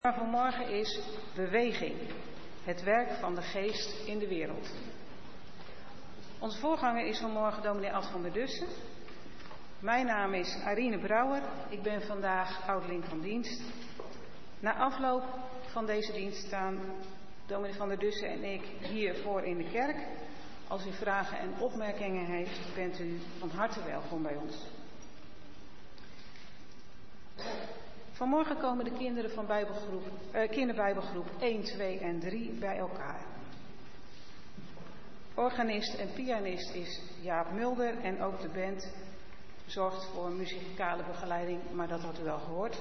Maar vanmorgen is beweging, het werk van de geest in de wereld. Onze voorganger is vanmorgen dominee Ad van der Dussen. Mijn naam is Arine Brouwer, ik ben vandaag ouderling van dienst. Na afloop van deze dienst staan dominee van der Dussen en ik hier voor in de kerk. Als u vragen en opmerkingen heeft, bent u van harte welkom bij ons. Vanmorgen komen de kinderen van kinderbijbelgroep 1, 2 en 3 bij elkaar. Organist en pianist is Jaap Mulder en ook de band zorgt voor muzikale begeleiding, maar dat had u wel gehoord.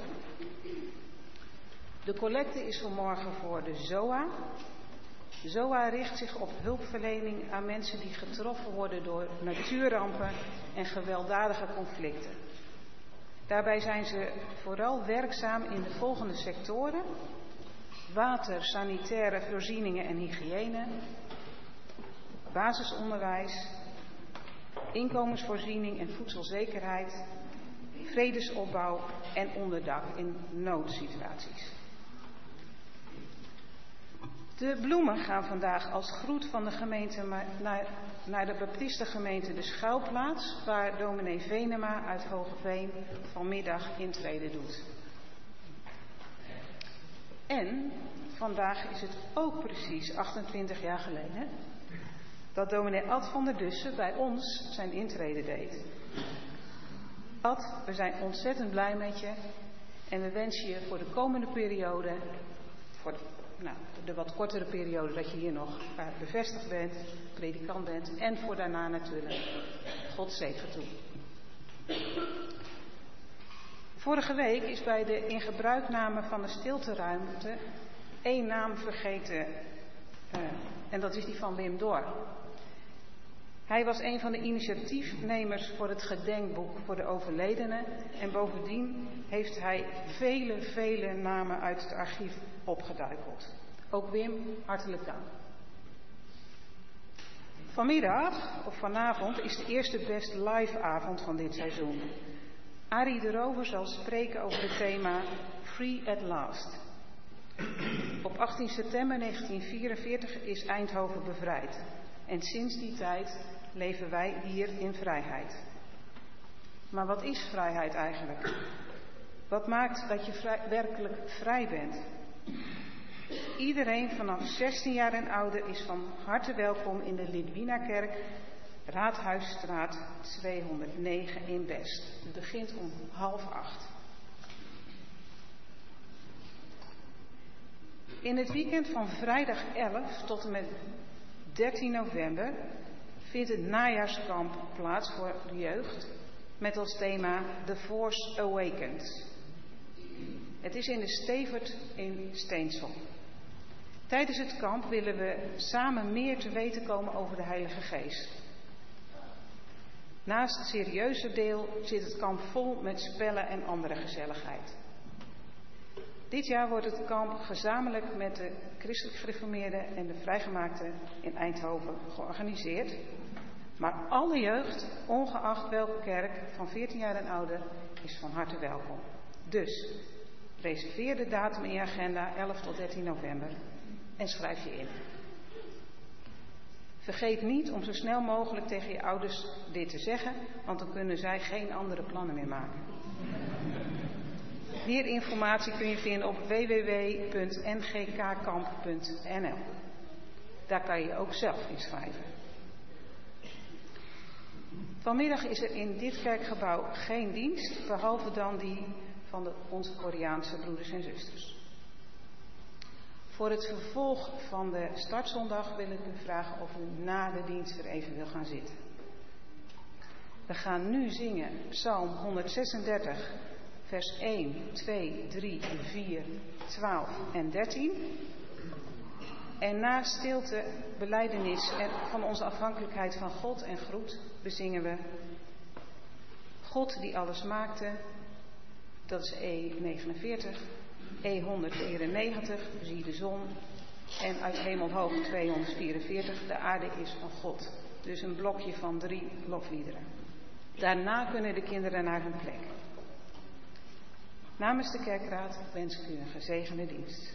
De collecte is vanmorgen voor de ZOA. De ZOA richt zich op hulpverlening aan mensen die getroffen worden door natuurrampen en gewelddadige conflicten. Daarbij zijn ze vooral werkzaam in de volgende sectoren: water, sanitaire voorzieningen en hygiëne, basisonderwijs, inkomensvoorziening en voedselzekerheid, vredesopbouw en onderdak in noodsituaties. De bloemen gaan vandaag als groet van de gemeente naar de baptistengemeente De Schuilplaats, waar dominee Venema uit Hogeveen vanmiddag intrede doet. En vandaag is het ook precies 28 jaar geleden dat dominee Ad van der Dussen bij ons zijn intrede deed. Ad, we zijn ontzettend blij met je en we wensen je voor de komende periode, voor de wat kortere periode dat je hier nog bevestigd bent, predikant bent en voor daarna natuurlijk God zegen toe. Vorige week is bij de ingebruikname van de stilteruimte één naam vergeten en dat is die van Wim Dor. Hij was een van de initiatiefnemers voor het gedenkboek voor de overledenen en bovendien heeft hij vele namen uit het archief opgeduikeld. Ook Wim, hartelijk dank. Vanavond is de eerste Best Live avond van dit seizoen. Arie de Rover zal spreken over het thema Free at Last. Op 18 september 1944 is Eindhoven bevrijd. En sinds die tijd leven wij hier in vrijheid. Maar wat is vrijheid eigenlijk? Wat maakt dat je werkelijk vrij bent? Iedereen vanaf 16 jaar en ouder is van harte welkom in de Lidwina-kerk, Raadhuisstraat 209 in Best. Het begint om 7:30. In het weekend van vrijdag 11 tot en met 13 november vindt het najaarskamp plaats voor de jeugd met als thema The Force Awakens. Het is in de Stevert in Steensel. Tijdens het kamp willen we samen meer te weten komen over de Heilige Geest. Naast het serieuze deel zit het kamp vol met spellen en andere gezelligheid. Dit jaar wordt het kamp gezamenlijk met de christelijk gereformeerden en de vrijgemaakten in Eindhoven georganiseerd. Maar alle jeugd, ongeacht welke kerk, van 14 jaar en ouder, is van harte welkom. Dus reserveer de datum in je agenda 11 tot 13 november en schrijf je in. Vergeet niet om zo snel mogelijk tegen je ouders dit te zeggen, want dan kunnen zij geen andere plannen meer maken. Meer informatie kun je vinden op www.ngkkamp.nl. Daar kan je je ook zelf inschrijven. Vanmiddag is er in dit kerkgebouw geen dienst, behalve dan die van onze Koreaanse broeders en zusters. Voor het vervolg van de startzondag wil ik u vragen of u na de dienst er even wil gaan zitten. We gaan nu zingen Psalm 136, vers 1, 2, 3, 4, 12 en 13. En na stilte, belijdenis en van onze afhankelijkheid van God en groet bezingen we God die alles maakte. Dat is E49, E194, zie de zon. En uit hemelhoog 244, de aarde is van God. Dus een blokje van 3 lofliederen. Daarna kunnen de kinderen naar hun plek. Namens de kerkraad wens ik u een gezegende dienst.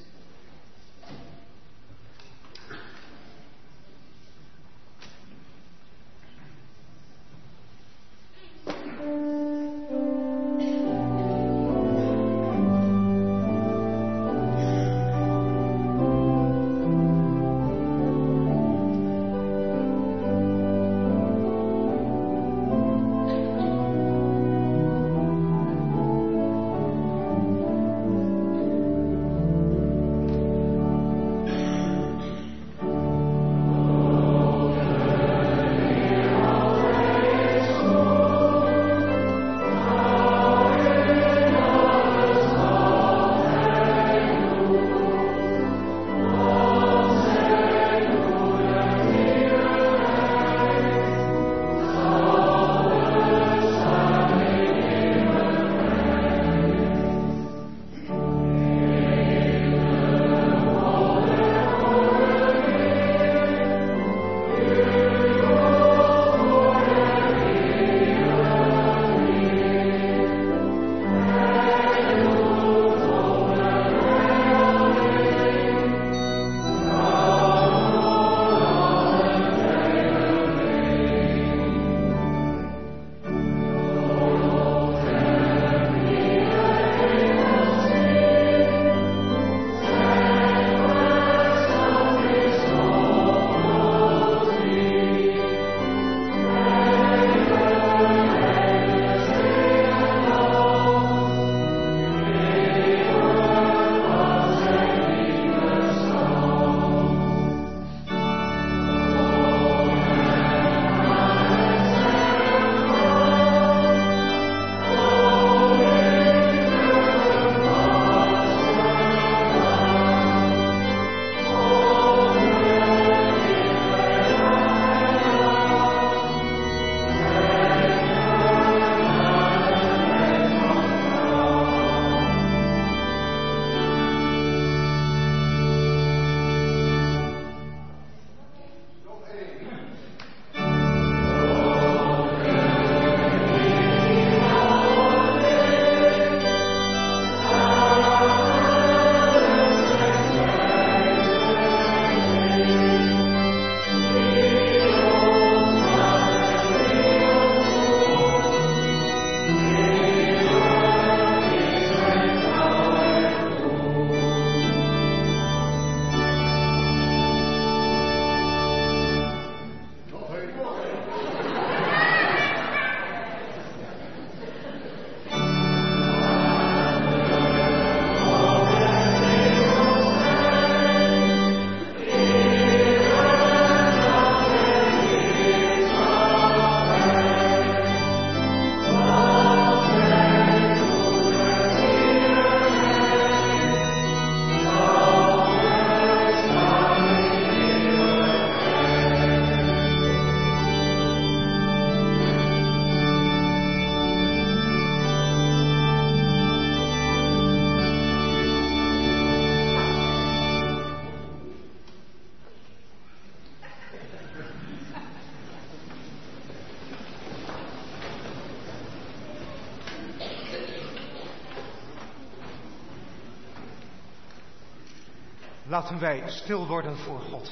Laten wij stil worden voor God.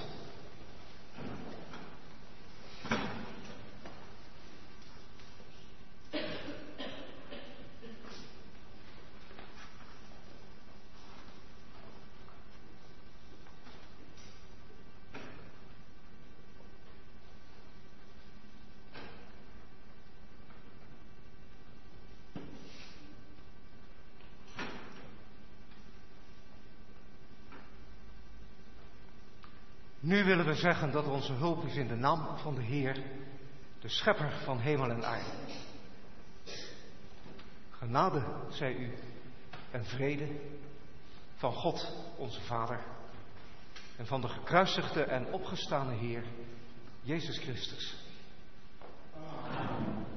Nu willen we zeggen dat onze hulp is in de naam van de Heer, de schepper van hemel en aarde. Genade zij u en vrede van God onze Vader en van de gekruisigde en opgestane Heer, Jezus Christus. Amen.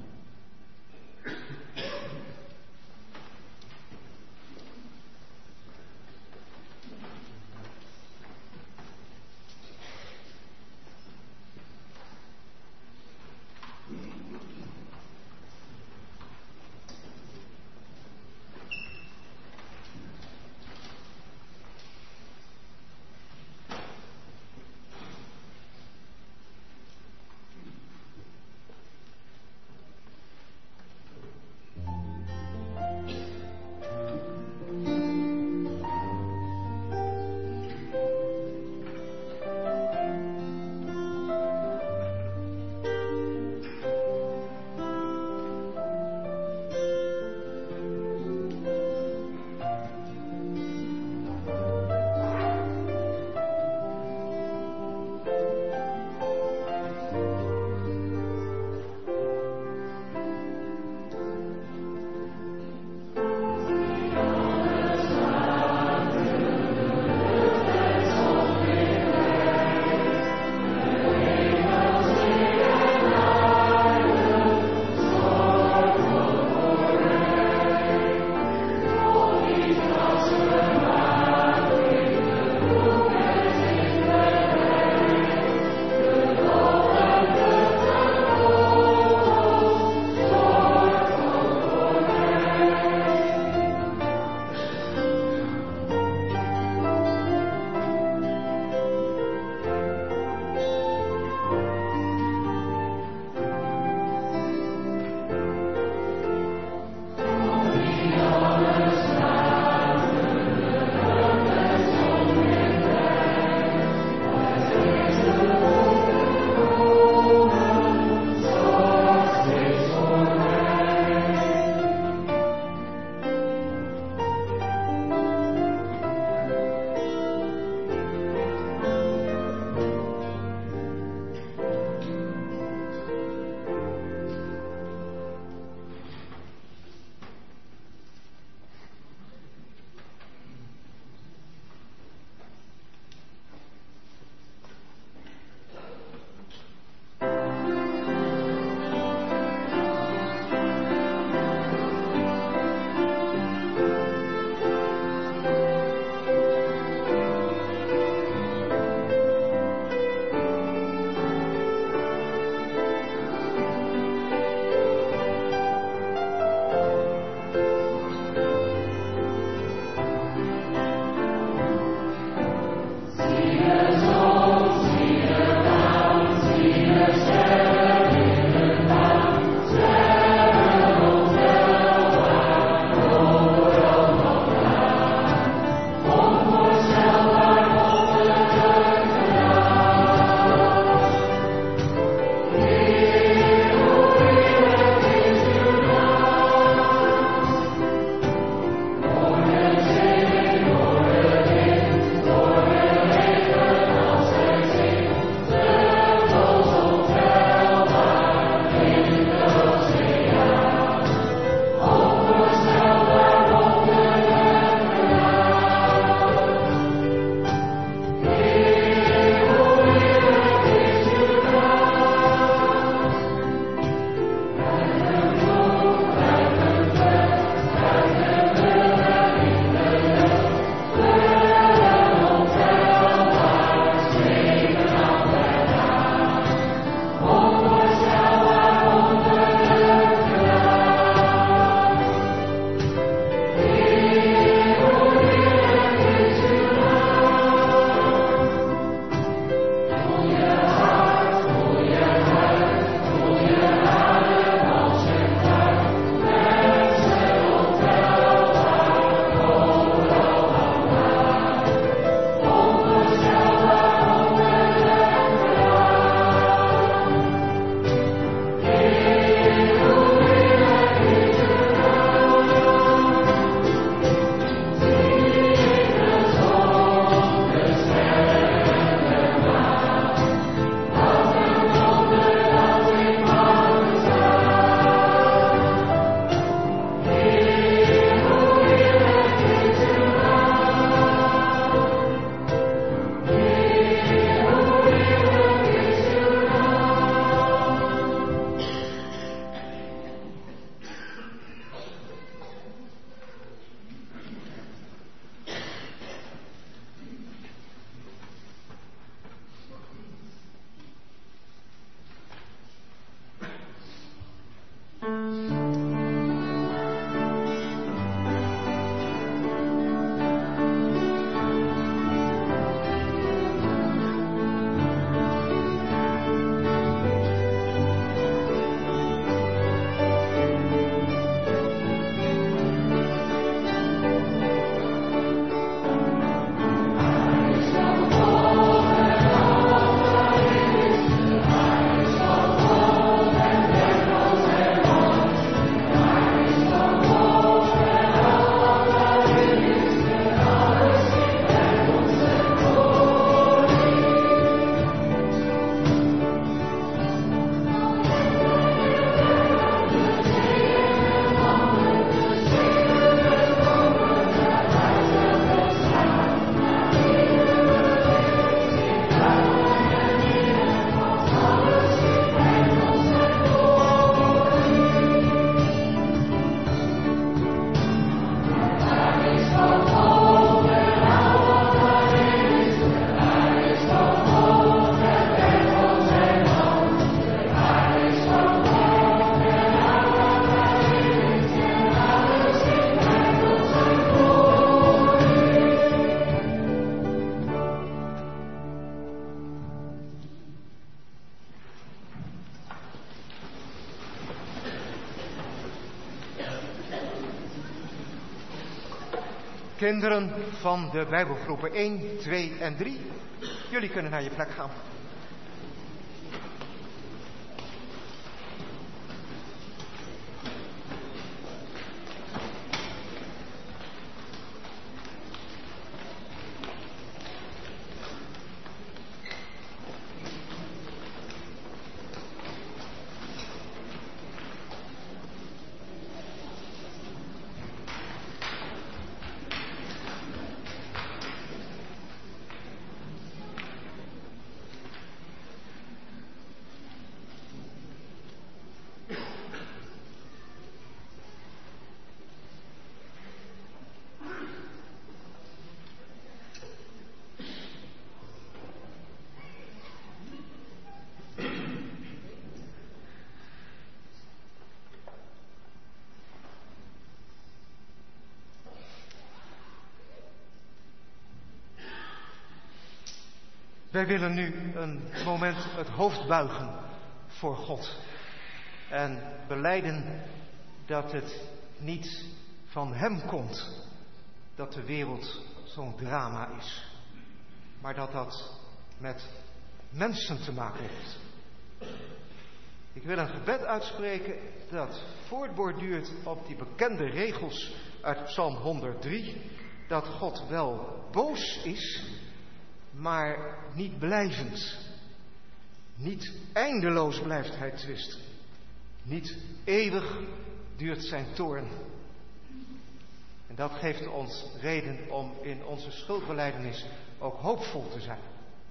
Kinderen van de Bijbelgroepen 1, 2 en 3, jullie kunnen naar je plek gaan. Wij willen nu een moment het hoofd buigen voor God en belijden dat het niet van Hem komt dat de wereld zo'n drama is, maar dat dat met mensen te maken heeft. Ik wil een gebed uitspreken dat voortborduurt op die bekende regels uit Psalm 103, dat God wel boos is, maar niet blijvend. Niet eindeloos blijft hij twisten. Niet eeuwig duurt zijn toorn. En dat geeft ons reden om in onze schuldbelijdenis ook hoopvol te zijn.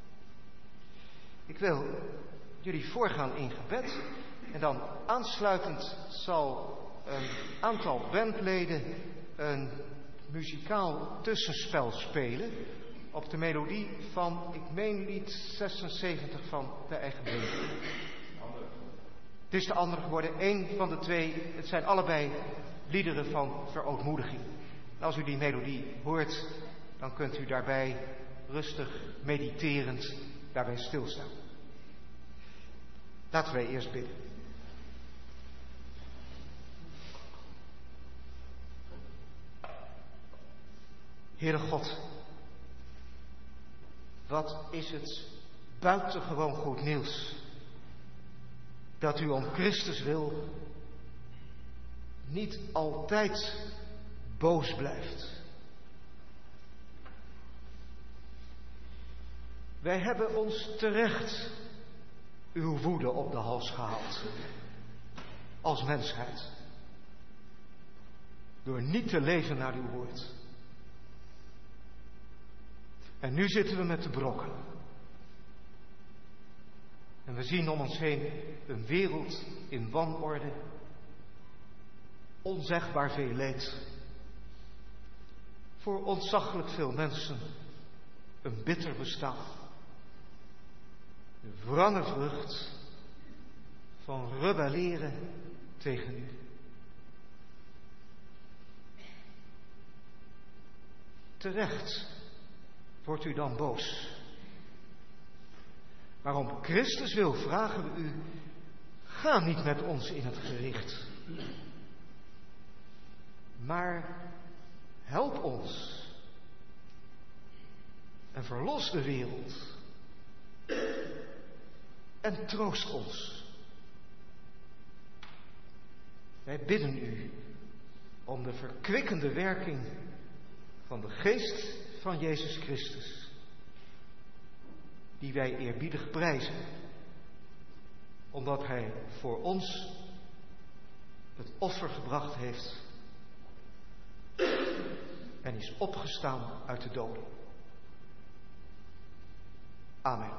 Ik wil jullie voorgaan in gebed. En dan aansluitend zal een aantal bandleden een muzikaal tussenspel spelen op de melodie van, ik meen, lied 76 van de eigen band. Het is de andere geworden, één van de twee. Het zijn allebei liederen van verootmoediging. En als u die melodie hoort, dan kunt u daarbij rustig, mediterend, daarbij stilstaan. Laten wij eerst bidden. Heere God, wat is het buitengewoon goed nieuws dat u om Christus wil niet altijd boos blijft. Wij hebben ons terecht uw woede op de hals gehaald als mensheid, door niet te leven naar uw woord. En nu zitten we met de brokken. En we zien om ons heen een wereld in wanorde, onzegbaar veel leed. Voor ontzaglijk veel mensen een bitter bestaan. De wrange vrucht van rebelleren tegen u. Terecht wordt u dan boos. Maar om Christus wil vragen we u, ga niet met ons in het gericht. Maar help ons en verlos de wereld en troost ons. Wij bidden u om de verkwikkende werking van de geest van Jezus Christus, die wij eerbiedig prijzen, omdat hij voor ons het offer gebracht heeft en is opgestaan uit de doden. Amen.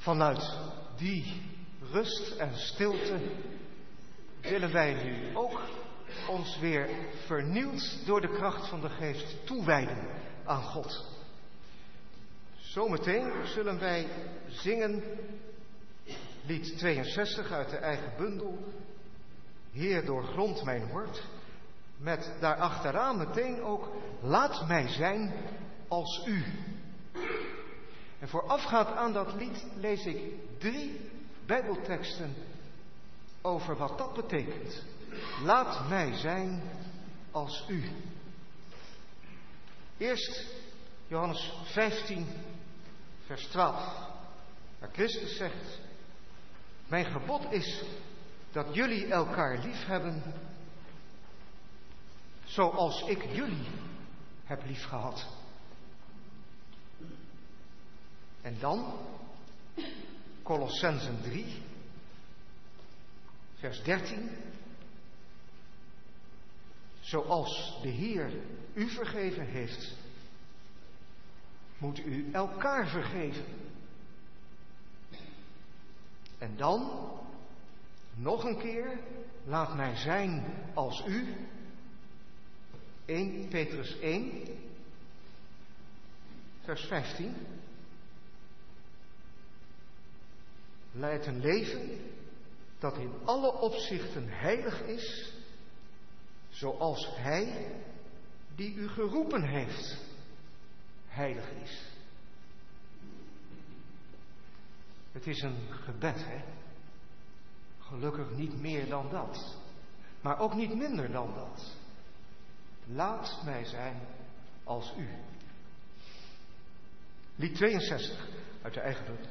Vanuit die rust en stilte willen wij nu ook ons weer vernieuwd door de kracht van de Geest toewijden aan God. Zometeen zullen wij zingen lied 62 uit de eigen bundel, Heer, doorgrond mijn hart, met daarachteraan meteen ook, laat mij zijn als u. En voorafgaand aan dat lied lees ik 3 Bijbelteksten over wat dat betekent. Laat mij zijn als u. Eerst Johannes 15, vers 12. Waar Christus zegt, mijn gebod is dat jullie elkaar lief hebben zoals ik jullie heb lief gehad. En dan Kolossenzen 3, vers 13. Zoals de Heer u vergeven heeft, moet u elkaar vergeven. En dan, nog een keer, laat mij zijn als u. 1 Petrus 1, vers 15. Leidt een leven dat in alle opzichten heilig is, zoals Hij die u geroepen heeft, heilig is. Het is een gebed, hè? Gelukkig niet meer dan dat, maar ook niet minder dan dat. Laat mij zijn als u. Lied 62 uit de eigen bundel.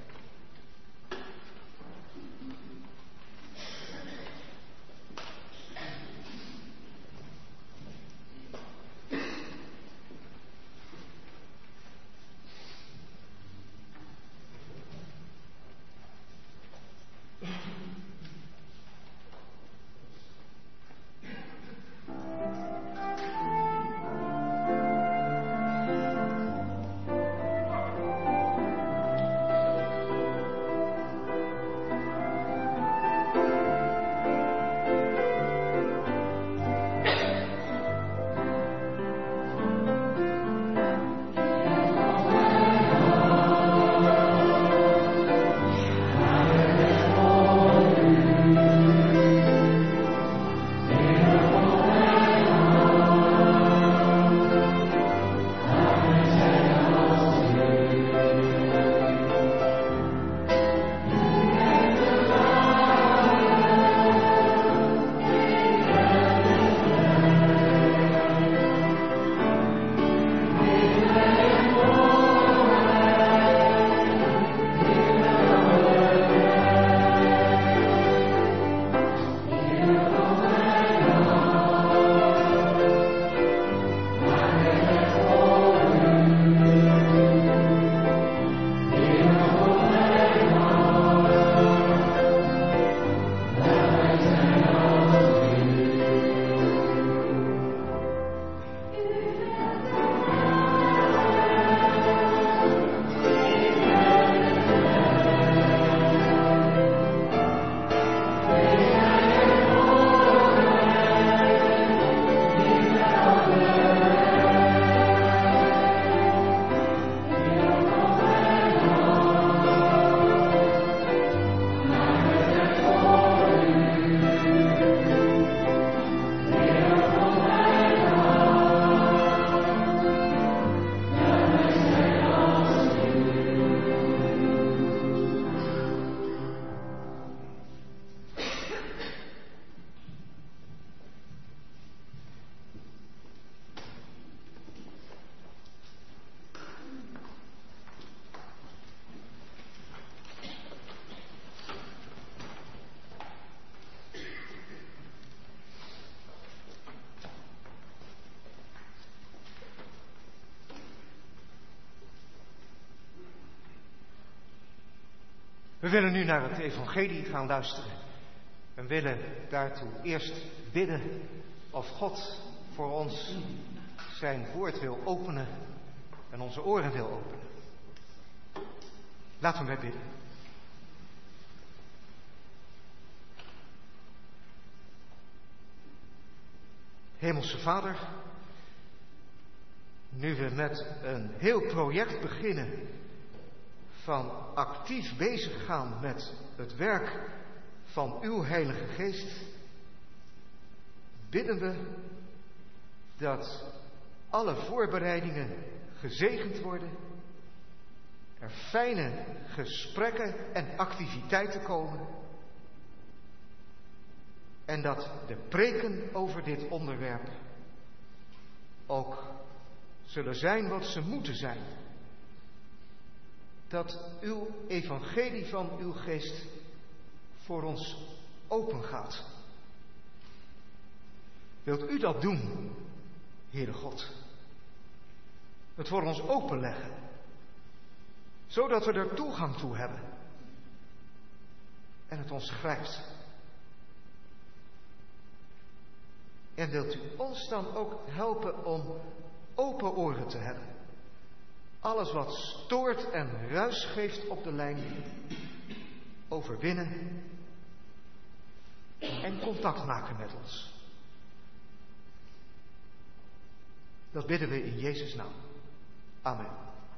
We willen nu naar het evangelie gaan luisteren. En willen daartoe eerst bidden of God voor ons zijn woord wil openen en onze oren wil openen. Laten we bidden. Hemelse Vader, nu we met een heel project beginnen van actief bezig gaan met het werk van uw Heilige Geest, bidden we dat alle voorbereidingen gezegend worden, er fijne gesprekken en activiteiten komen en dat de preken over dit onderwerp ook zullen zijn wat ze moeten zijn. Dat uw evangelie van uw geest voor ons open gaat. Wilt u dat doen, Heere God? Het voor ons openleggen, zodat we er toegang toe hebben en het ons grijpt. En wilt u ons dan ook helpen om open oren te hebben? Alles wat stoort en ruis geeft op de lijn, overwinnen en contact maken met ons. Dat bidden we in Jezus' naam. Amen.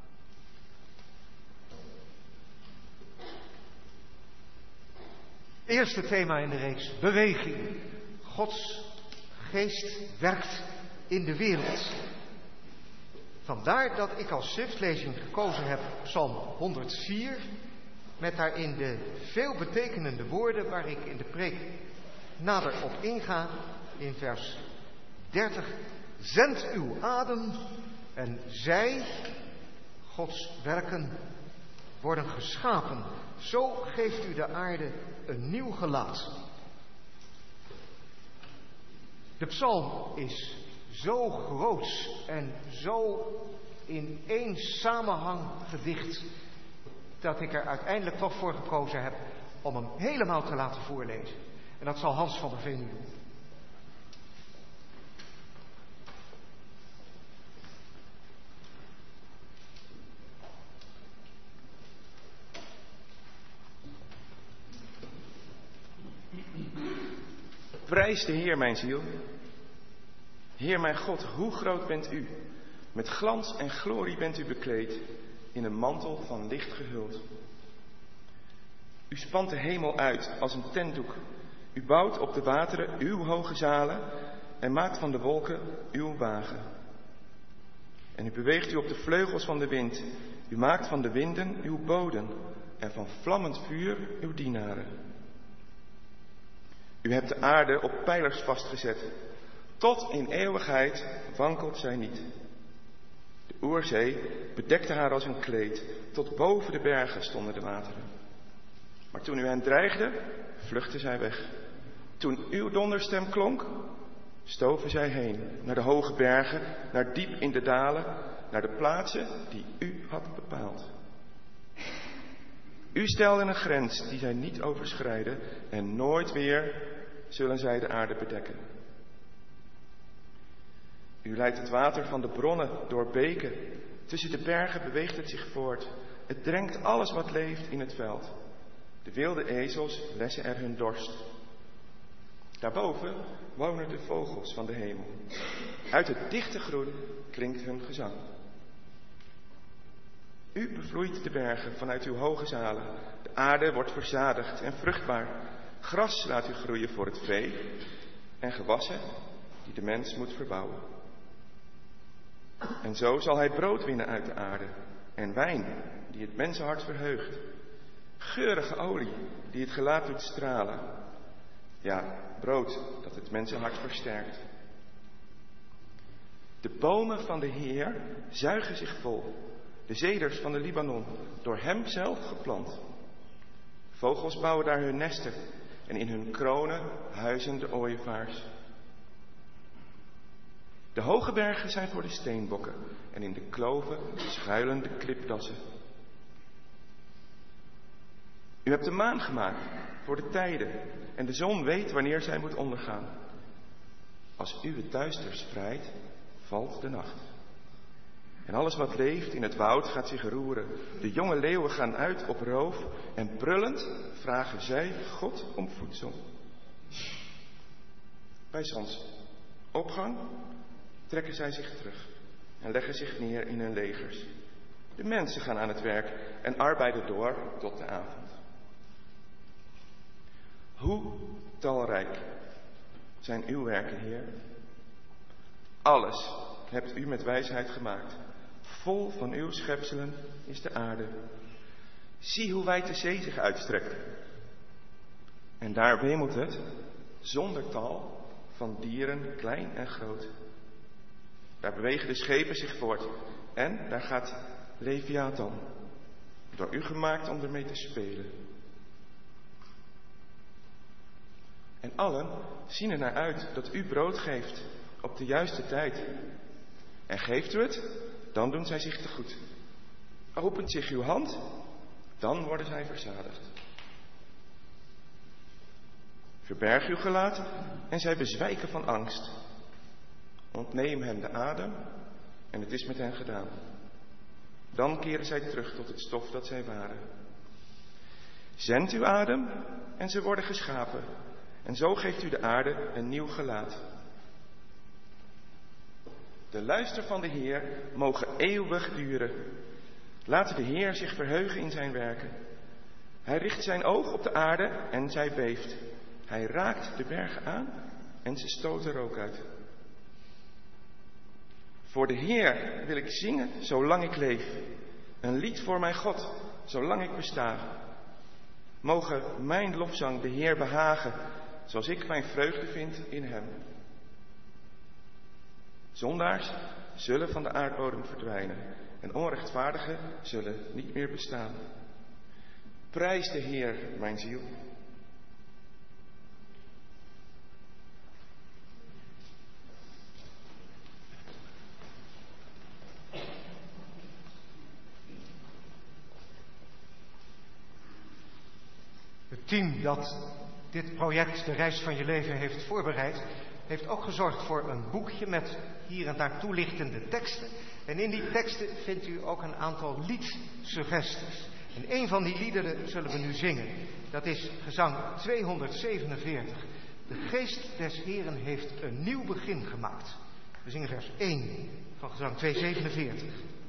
Eerste thema in de reeks: beweging. Gods geest werkt in de wereld. Vandaar dat ik als schriftlezing gekozen heb Psalm 104, met daarin de veelbetekenende woorden waar ik in de preek nader op inga. In vers 30: zend uw adem en zij, Gods werken, worden geschapen. Zo geeft u de aarde een nieuw gelaat. De psalm is zo groots en zo in één samenhang gedicht, dat ik er uiteindelijk toch voor gekozen heb om hem helemaal te laten voorlezen. En dat zal Hans van der Veen doen. Prijs de Heer, mijn ziel. Heer mijn God, hoe groot bent u? Met glans en glorie bent u bekleed, in een mantel van licht gehuld. U spant de hemel uit als een tentdoek. U bouwt op de wateren uw hoge zalen en maakt van de wolken uw wagen. En u beweegt u op de vleugels van de wind. U maakt van de winden uw boden en van vlammend vuur uw dienaren. U hebt de aarde op pijlers vastgezet. Tot in eeuwigheid wankelt zij niet. De oerzee bedekte haar als een kleed. Tot boven de bergen stonden de wateren. Maar toen u hen dreigde, vluchtten zij weg. Toen uw donderstem klonk, stoven zij heen. Naar de hoge bergen, naar diep in de dalen, naar de plaatsen die u had bepaald. U stelde een grens die zij niet overschrijden en nooit weer zullen zij de aarde bedekken. U leidt het water van de bronnen door beken. Tussen de bergen beweegt het zich voort. Het drenkt alles wat leeft in het veld. De wilde ezels lessen er hun dorst. Daarboven wonen de vogels van de hemel. Uit het dichte groen klinkt hun gezang. U bevloeit de bergen vanuit uw hoge zalen. De aarde wordt verzadigd en vruchtbaar. Gras laat u groeien voor het vee en gewassen die de mens moet verbouwen. En zo zal hij brood winnen uit de aarde en wijn die het mensenhart verheugt. Geurige olie die het gelaat doet stralen. Ja, brood dat het mensenhart versterkt. De bomen van de Heer zuigen zich vol. De ceders van de Libanon, door hem zelf geplant. Vogels bouwen daar hun nesten en in hun kronen huizen de ooievaars. De hoge bergen zijn voor de steenbokken en in de kloven schuilen de klipdassen. U hebt de maan gemaakt voor de tijden en de zon weet wanneer zij moet ondergaan. Als u het duister spreidt, valt de nacht. En alles wat leeft in het woud gaat zich roeren. De jonge leeuwen gaan uit op roof en brullend vragen zij God om voedsel. Bij zonsopgang opgang trekken zij zich terug en leggen zich neer in hun legers. De mensen gaan aan het werk en arbeiden door tot de avond. Hoe talrijk zijn uw werken, Heer? Alles hebt u met wijsheid gemaakt. Vol van uw schepselen is de aarde. Zie hoe wijd de zee zich uitstrekt. En daar wemelt het, zonder tal, van dieren, klein en groot. Daar bewegen de schepen zich voort. En daar gaat Leviathan, door u gemaakt om ermee te spelen. En allen zien er naar uit dat u brood geeft op de juiste tijd. En geeft u het, dan doen zij zich tegoed. Opent zich uw hand, dan worden zij verzadigd. Verberg uw gelaat en zij bezwijken van angst. Ontneem hen de adem en het is met hen gedaan. Dan keren zij terug tot het stof dat zij waren. Zend uw adem en ze worden geschapen. En zo geeft u de aarde een nieuw gelaat. De luister van de Heer mogen eeuwig duren. Laat de Heer zich verheugen in zijn werken. Hij richt zijn oog op de aarde en zij beeft. Hij raakt de bergen aan en ze stoten rook uit. Voor de Heer wil ik zingen zolang ik leef. Een lied voor mijn God, zolang ik besta. Mogen mijn lofzang de Heer behagen, zoals ik mijn vreugde vind in hem. Zondaars zullen van de aardbodem verdwijnen en onrechtvaardigen zullen niet meer bestaan. Prijs de Heer, mijn ziel. Het team dat dit project, de reis van je leven, heeft voorbereid, heeft ook gezorgd voor een boekje met hier en daar toelichtende teksten. En in die teksten vindt u ook een aantal liedsuggesties. En een van die liederen zullen we nu zingen. Dat is gezang 247. De geest des Heren heeft een nieuw begin gemaakt. We zingen vers 1 van gezang 247.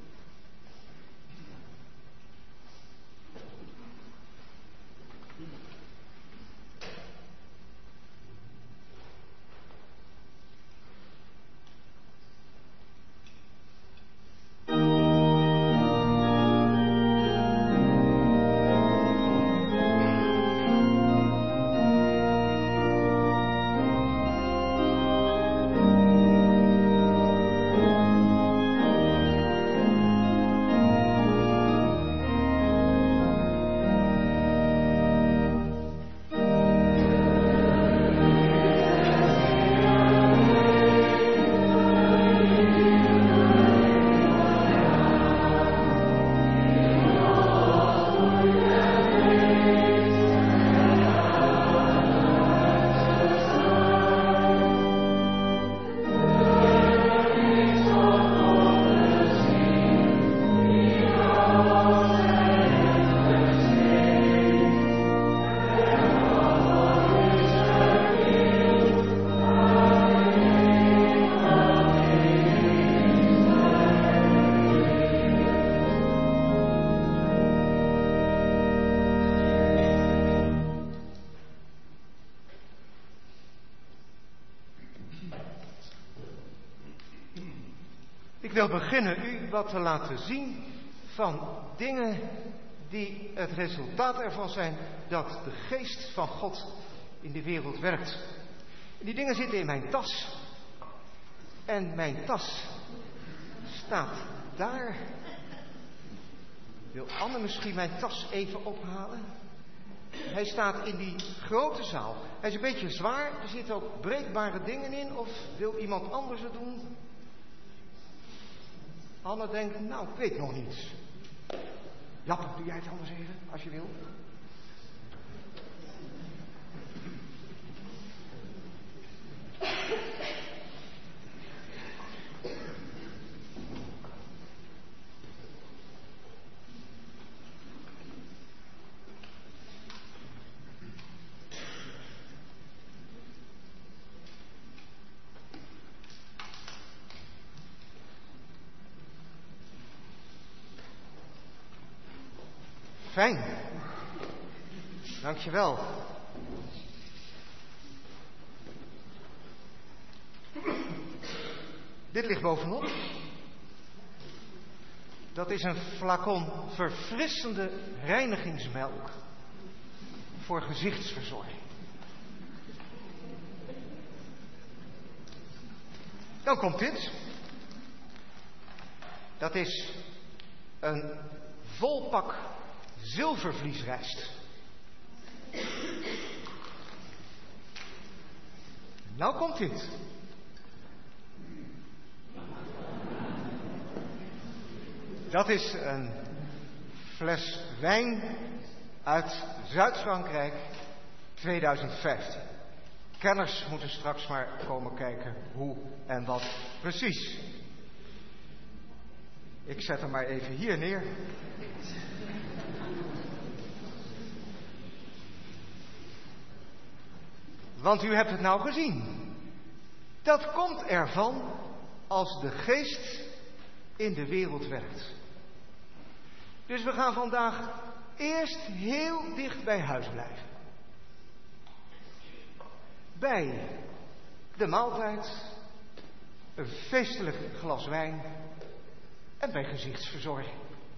Ik wil beginnen u wat te laten zien van dingen die het resultaat ervan zijn dat de geest van God in de wereld werkt. En die dingen zitten in mijn tas. En mijn tas staat daar. Wil Anne misschien mijn tas even ophalen? Hij staat in die grote zaal. Hij is een beetje zwaar. Er zitten ook breekbare dingen in. Of wil iemand anders het doen? Anne denkt, nou, ik weet nog niets. Jappe, doe jij het anders even, als je wil. Fijn. Dankjewel. Dit ligt bovenop. Dat is een flacon verfrissende reinigingsmelk voor gezichtsverzorging. Dan komt dit. Dat is een volpak zilvervliesrijst. Nou komt dit. Dat is een fles wijn uit Zuid-Frankrijk 2015. Kenners moeten straks maar komen kijken hoe en wat precies. Ik zet hem maar even hier neer. Want u hebt het nou gezien. Dat komt ervan als de geest in de wereld werkt. Dus we gaan vandaag eerst heel dicht bij huis blijven. Bij de maaltijd, een feestelijk glas wijn en bij gezichtsverzorging.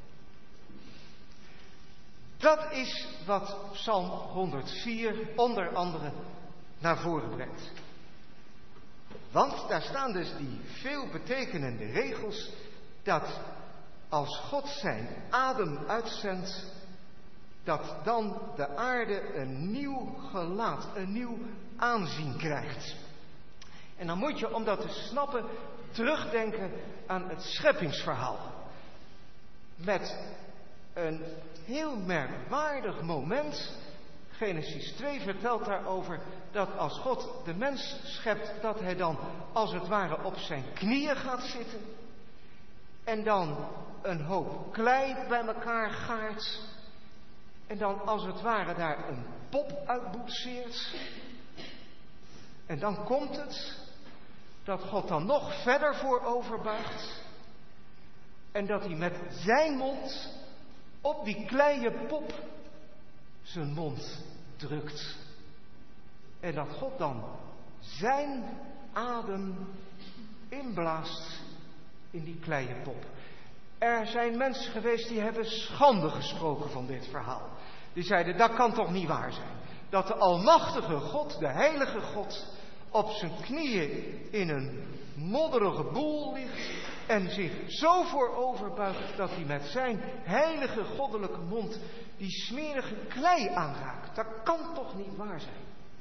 Dat is wat Psalm 104 onder andere naar voren brengt. Want daar staan dus die veelbetekenende regels dat als God zijn adem uitzendt, dat dan de aarde een nieuw gelaat, een nieuw aanzien krijgt. En dan moet je, om dat te snappen, terugdenken aan het scheppingsverhaal. Met een heel merkwaardig moment. Genesis 2 vertelt daarover dat als God de mens schept, dat hij dan als het ware op zijn knieën gaat zitten. En dan een hoop klei bij elkaar gaart. En dan als het ware daar een pop uitboetseert. En dan komt het dat God dan nog verder vooroverbuigt. En dat hij met zijn mond op die kleie pop zijn mond drukt. En dat God dan zijn adem inblaast in die kleine pop. Er zijn mensen geweest die hebben schande gesproken van dit verhaal. Die zeiden, dat kan toch niet waar zijn. Dat de almachtige God, de heilige God, op zijn knieën in een modderige boel ligt en zich zo vooroverbuigt dat hij met zijn heilige goddelijke mond die smerige klei aanraakt. Dat kan toch niet waar zijn.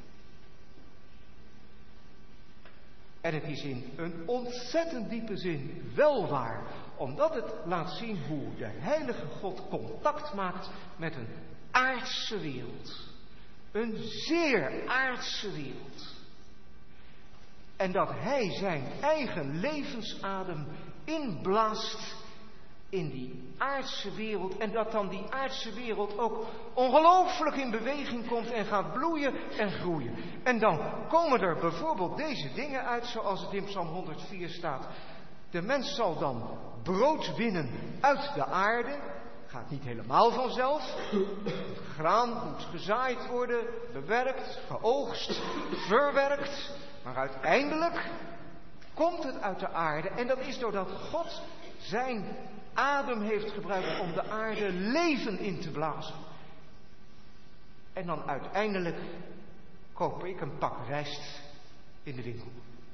En het is in een ontzettend diepe zin wel waar, omdat het laat zien hoe de heilige God contact maakt met een aardse wereld. Een zeer aardse wereld. En dat hij zijn eigen levensadem inblaast in die aardse wereld. En dat dan die aardse wereld ook ongelooflijk in beweging komt en gaat bloeien en groeien. En dan komen er bijvoorbeeld deze dingen uit, zoals het in Psalm 104 staat. De mens zal dan brood winnen uit de aarde. Gaat niet helemaal vanzelf. Het graan moet gezaaid worden, bewerkt, geoogst, verwerkt. Maar uiteindelijk komt het uit de aarde. En dat is doordat God zijn adem heeft gebruikt om de aarde leven in te blazen. En dan uiteindelijk koop ik een pak rijst in de winkel.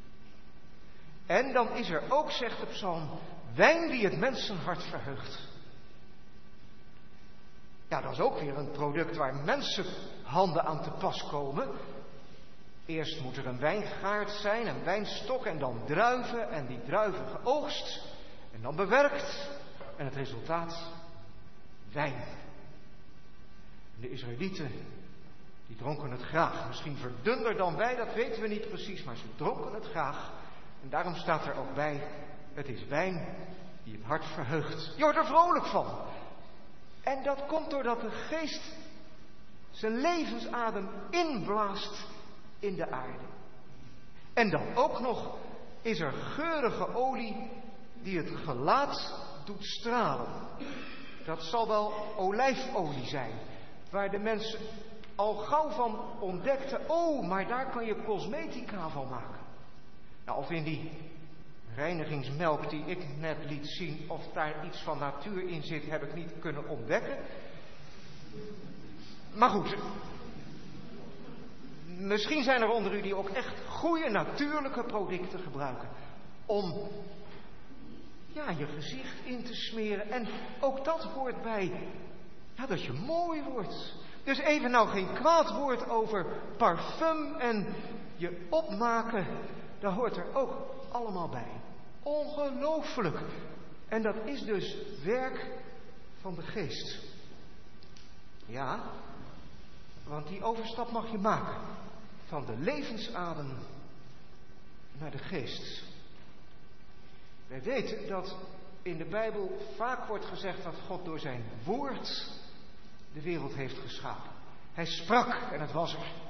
En dan is er ook, zegt de psalm, wijn die het mensenhart verheugt. Ja, dat is ook weer een product waar mensenhanden aan te pas komen. Eerst moet er een wijngaard zijn, een wijnstok en dan druiven en die druiven geoogst en dan bewerkt. En het resultaat, wijn. De Israëlieten, die dronken het graag. Misschien verdunder dan wij, dat weten we niet precies, maar ze dronken het graag. En daarom staat er ook bij, het is wijn die het hart verheugt. Je wordt er vrolijk van. En dat komt doordat de geest zijn levensadem inblaast in de aarde. En dan ook nog is er geurige olie die het gelaat doet stralen. Dat zal wel olijfolie zijn. Waar de mensen al gauw van ontdekten, oh, maar daar kan je cosmetica van maken. Nou, of in die reinigingsmelk die ik net liet zien, of daar iets van natuur in zit, heb ik niet kunnen ontdekken. Maar goed, misschien zijn er onder u die ook echt goede natuurlijke producten gebruiken om je gezicht in te smeren. En ook dat hoort bij dat je mooi wordt. Dus even nou geen kwaad woord over parfum en je opmaken. Daar hoort er ook allemaal bij. Ongelooflijk. En dat is dus werk van de geest. Ja, want die overstap mag je maken. Van de levensadem naar de geest. Wij weten dat in de Bijbel vaak wordt gezegd dat God door zijn woord de wereld heeft geschapen. Hij sprak en het was er.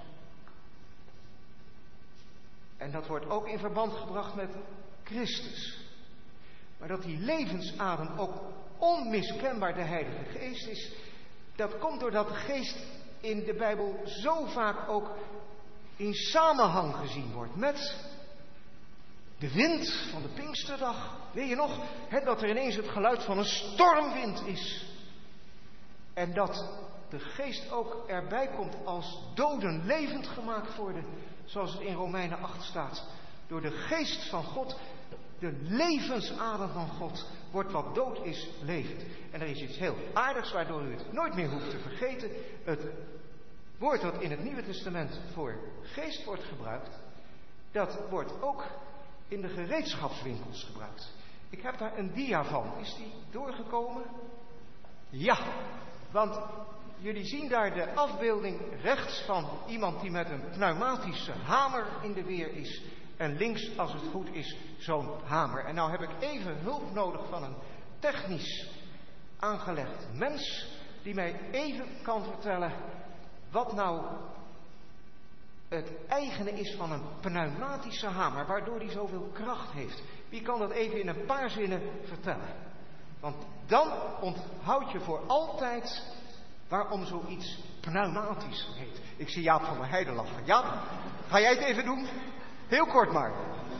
En dat wordt ook in verband gebracht met Christus. Maar dat die levensadem ook onmiskenbaar de Heilige Geest is, dat komt doordat de Geest in de Bijbel zo vaak ook in samenhang gezien wordt met de wind van de Pinksterdag. Weet je nog, dat er ineens het geluid van een stormwind is. En dat de Geest ook erbij komt als doden levend gemaakt worden. Zoals het in Romeinen 8 staat. Door de Geest van God, de levensadem van God, wordt wat dood is levend. En er is iets heel aardigs waardoor u het nooit meer hoeft te vergeten. Het woord dat in het Nieuwe Testament voor geest wordt gebruikt, dat wordt ook in de gereedschapswinkels gebruikt. Ik heb daar een dia van. Is die doorgekomen? Ja, want jullie zien daar de afbeelding rechts van iemand die met een pneumatische hamer in de weer is. En links, als het goed is, zo'n hamer. En nou heb ik even hulp nodig van een technisch aangelegd mens die mij even kan vertellen wat nou het eigene is van een pneumatische hamer, waardoor die zoveel kracht heeft. Wie kan dat even in een paar zinnen vertellen? Want dan onthoud je voor altijd waarom zoiets pneumatisch heet. Ik zie Jaap van der Heijden lachen. Jaap, ga jij het even doen? Heel kort maar.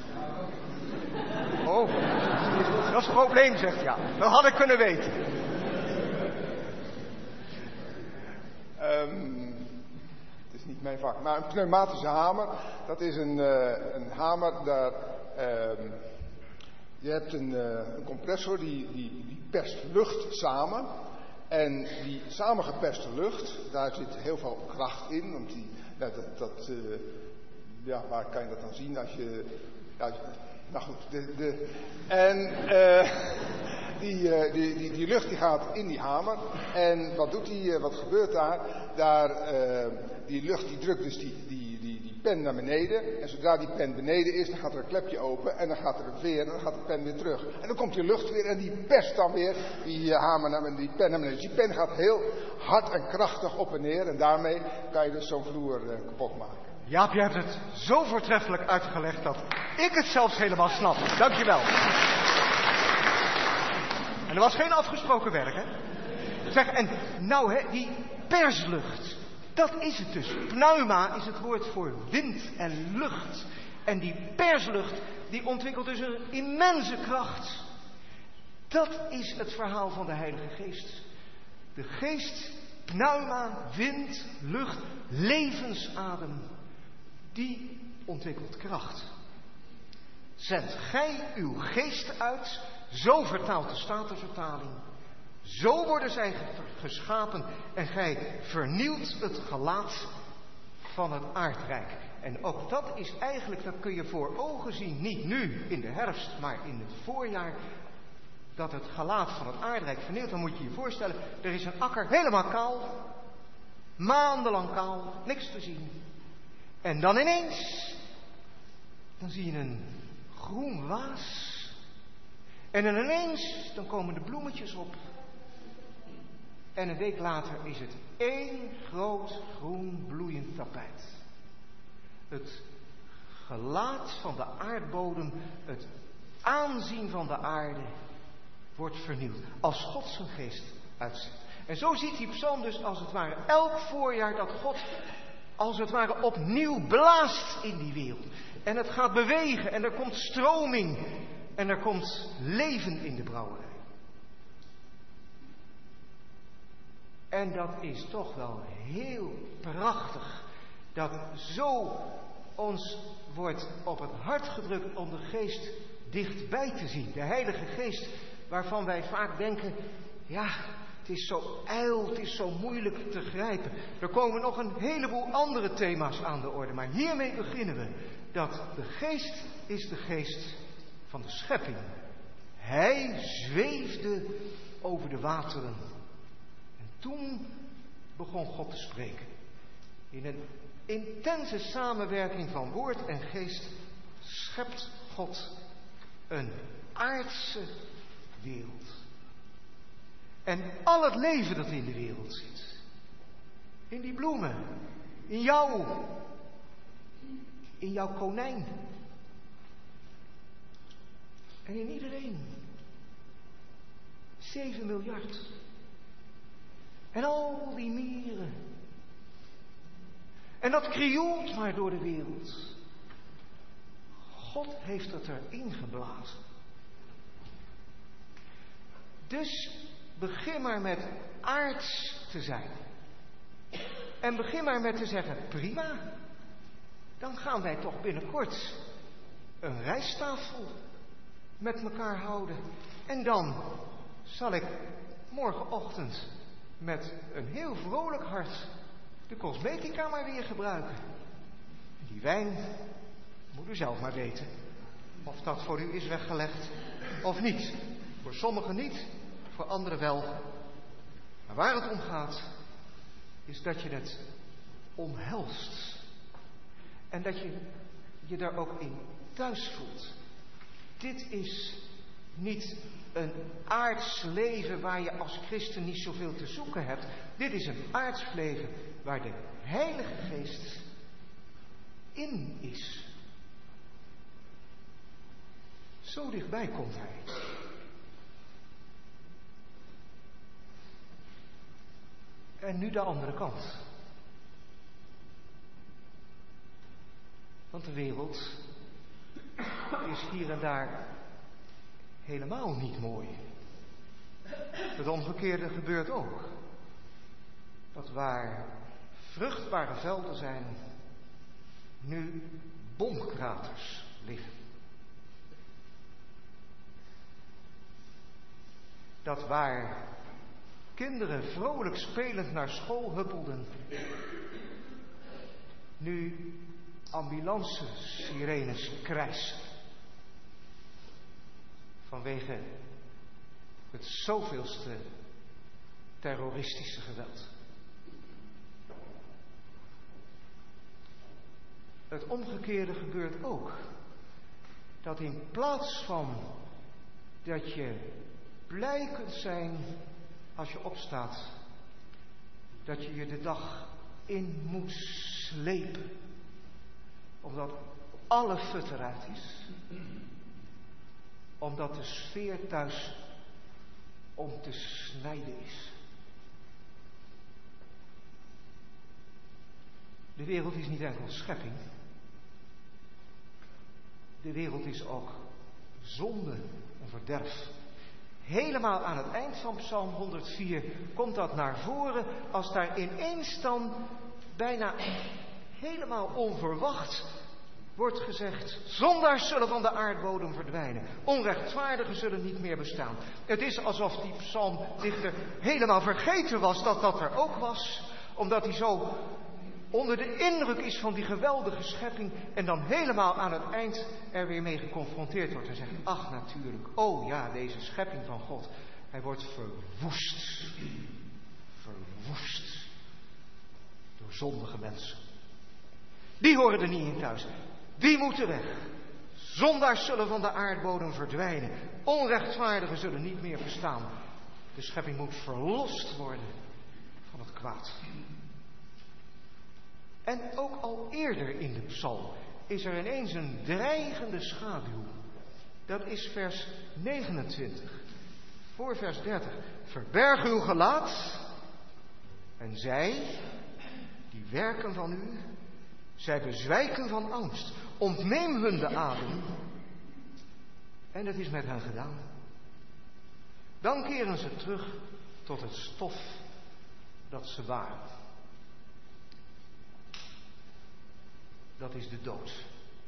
Oh, dat is het probleem, zegt Jaap. Dat had ik kunnen weten. Het is niet mijn vak. Maar een pneumatische hamer, dat is een hamer daar. Je hebt een compressor die perst lucht samen. En die samengeperste lucht, daar zit heel veel kracht in. Want waar kan je dat dan zien als je... nou goed, die lucht die gaat in die hamer. En wat doet die? Wat gebeurt daar? Die lucht die drukt dus die pen naar beneden. En zodra die pen beneden is, dan gaat er een klepje open. En dan gaat er een veer en dan gaat de pen weer terug. En dan komt die lucht weer en die perst dan weer die hamer naar die pen naar beneden. Dus die pen gaat heel hard en krachtig op en neer. En daarmee kan je dus zo'n vloer kapot maken. Jaap, je hebt het zo voortreffelijk uitgelegd dat ik het zelfs helemaal snap. Dankjewel. En er was geen afgesproken werk, hè? Zeg, en nou, die perslucht. Dat is het dus. Pneuma is het woord voor wind en lucht. En die perslucht, die ontwikkelt dus een immense kracht. Dat is het verhaal van de Heilige Geest. De geest, pneuma, wind, lucht, levensadem. Die ontwikkelt kracht. Zend gij uw geest uit, zo vertaalt de Statenvertaling. Zo worden zij geschapen en gij vernieuwt het gelaat van het aardrijk. En ook dat is eigenlijk, dat kun je voor ogen zien, niet nu in de herfst, maar in het voorjaar, dat het gelaat van het aardrijk vernieuwt. Dan moet je je voorstellen, er is een akker helemaal kaal, maandenlang kaal, niks te zien. En dan ineens, dan zie je een groen waas. En dan ineens, dan komen de bloemetjes op. En een week later is het één groot groen bloeiend tapijt. Het gelaat van de aardbodem, het aanzien van de aarde wordt vernieuwd. Als God zijn geest uitzet. En zo ziet die psalm dus als het ware elk voorjaar dat God als het ware opnieuw blaast in die wereld. En het gaat bewegen en er komt stroming en er komt leven in de brouwerij. En dat is toch wel heel prachtig dat zo ons wordt op het hart gedrukt om de Geest dichtbij te zien. De Heilige Geest waarvan wij vaak denken, ja, het is zo ijl, het is zo moeilijk te grijpen. Er komen nog een heleboel andere thema's aan de orde, maar hiermee beginnen we. Dat de Geest is de Geest van de schepping. Hij zweefde over de wateren. En toen begon God te spreken. In een intense samenwerking van woord en geest schept God een aardse wereld. En al het leven dat in de wereld zit. In die bloemen. In jou. In jouw konijn. En in iedereen. 7 miljard. En al die mieren. En dat krioelt maar door de wereld. God heeft het erin geblazen. Dus begin maar met aards te zijn. En begin maar met te zeggen, prima. Dan gaan wij toch binnenkort een rijsttafel met elkaar houden. En dan zal ik morgenochtend met een heel vrolijk hart de cosmetica maar weer gebruiken. Die wijn moet u zelf maar weten of dat voor u is weggelegd of niet. Voor sommigen niet, voor anderen wel. Maar waar het om gaat, is dat je het omhelst. En dat je je daar ook in thuis voelt. Dit is niet een aards leven waar je als christen niet zoveel te zoeken hebt. Dit is een aards leven waar de Heilige Geest in is. Zo dichtbij komt hij. En nu de andere kant. Want de wereld is hier en daar helemaal niet mooi. Het omgekeerde gebeurt ook. Dat waar vruchtbare velden zijn, nu bomkraters liggen. Dat waar kinderen vrolijk spelend naar school huppelden, nu ambulance-sirenes krijsen. Vanwege het zoveelste terroristische geweld. Het omgekeerde gebeurt ook. Dat in plaats van dat je blij kunt zijn als je opstaat, dat je je de dag in moet slepen, omdat alle fut eruit is, omdat de sfeer thuis om te snijden is. De wereld is niet enkel schepping. De wereld is ook zonde en verderf. Helemaal aan het eind van Psalm 104 komt dat naar voren als daar ineens dan bijna helemaal onverwacht wordt gezegd: zondaars zullen van de aardbodem verdwijnen. Onrechtvaardigen zullen niet meer bestaan. Het is alsof die psalmdichter helemaal vergeten was dat dat er ook was. Omdat hij zo onder de indruk is van die geweldige schepping en dan helemaal aan het eind er weer mee geconfronteerd wordt en zegt: ach natuurlijk, oh ja, deze schepping van God, hij wordt verwoest. Verwoest. Door zondige mensen. Die horen er niet in thuis. Die moeten weg. Zondaars zullen van de aardbodem verdwijnen. Onrechtvaardigen zullen niet meer bestaan. De schepping moet verlost worden van het kwaad. En ook al eerder in de psalm is er ineens een dreigende schaduw. Dat is vers 29. voor vers 30. Verberg uw gelaat. En zij, die werken van u, zij bezwijken van angst. Ontneem hun de adem. En het is met hen gedaan. Dan keren ze terug tot het stof dat ze waren. Dat is de dood.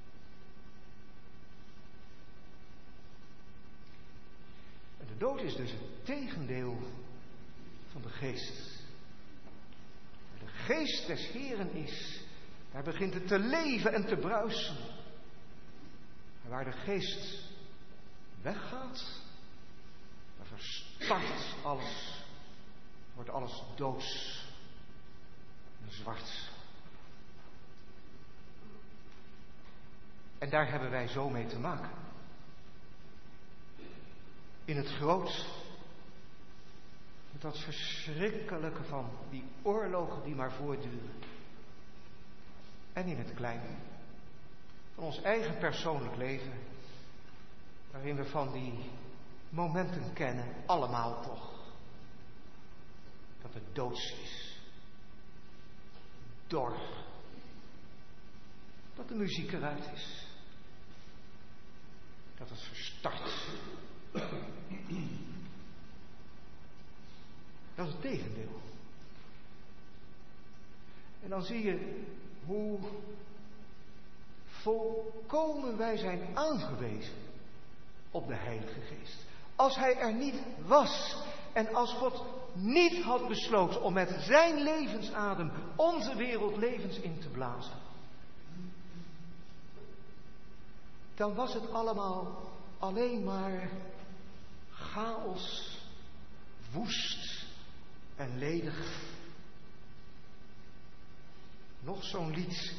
En de dood is dus het tegendeel van de geest. Waar de geest des Heren is, daar begint het te leven en te bruisen. En waar de geest weggaat, daar verstart alles, wordt alles doods en zwart. En daar hebben wij zo mee te maken. In het groot, met dat verschrikkelijke van die oorlogen die maar voortduren. En in het kleine, van ons eigen persoonlijk leven, waarin we van die momenten kennen, allemaal toch, dat het doods is, dor, dat de muziek eruit is, dat het verstart. Dat is het tegendeel. En dan zie je hoe volkomen wij zijn aangewezen op de Heilige Geest. Als Hij er niet was en als God niet had besloten om met zijn levensadem onze wereld levens in te blazen, dan was het allemaal alleen maar chaos, woest en ledig. Nog zo'n lied.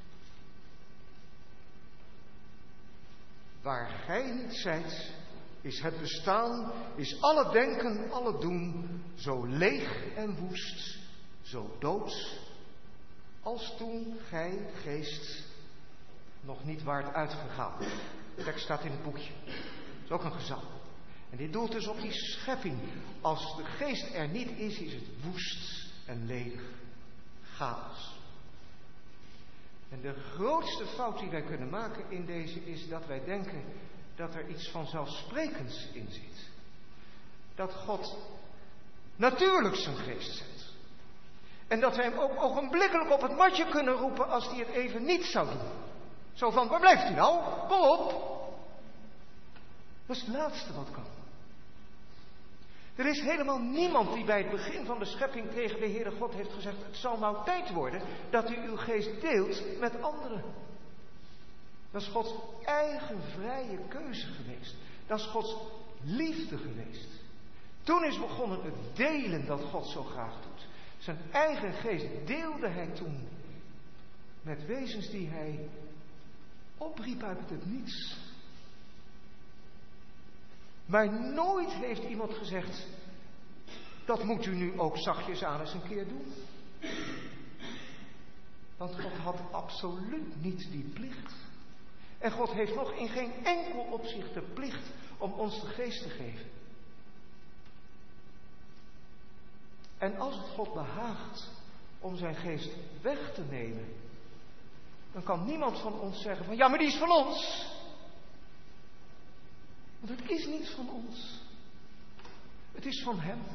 Waar gij niet zijt, is het bestaan, is alle denken, alle doen, zo leeg en woest, zo dood, als toen gij, geest, nog niet waart uitgegaan. De tekst staat in het boekje. Dat is ook een gezang. En dit doelt dus op die schepping. Als de geest er niet is, is het woest en ledig. Chaos. En de grootste fout die wij kunnen maken in deze is dat wij denken dat er iets vanzelfsprekends in zit. Dat God natuurlijk zijn geest zet. En dat wij hem ook ogenblikkelijk op het matje kunnen roepen als hij het even niet zou doen. Zo van, waar blijft u nou? Kom op! Dat is het laatste wat kan. Er is helemaal niemand die bij het begin van de schepping tegen de Heere God heeft gezegd: het zal nou tijd worden dat u uw geest deelt met anderen. Dat is Gods eigen vrije keuze geweest. Dat is Gods liefde geweest. Toen is begonnen het delen dat God zo graag doet. Zijn eigen geest deelde hij toen met wezens die hij opriep uit het niets. Maar nooit heeft iemand gezegd: dat moet u nu ook zachtjes aan eens een keer doen. Want God had absoluut niet die plicht. En God heeft nog in geen enkel opzicht de plicht om ons de geest te geven. En als het God behaagt om zijn geest weg te nemen, dan kan niemand van ons zeggen van: ja, maar die is van ons. Want het is niet van ons. Het is van Hem.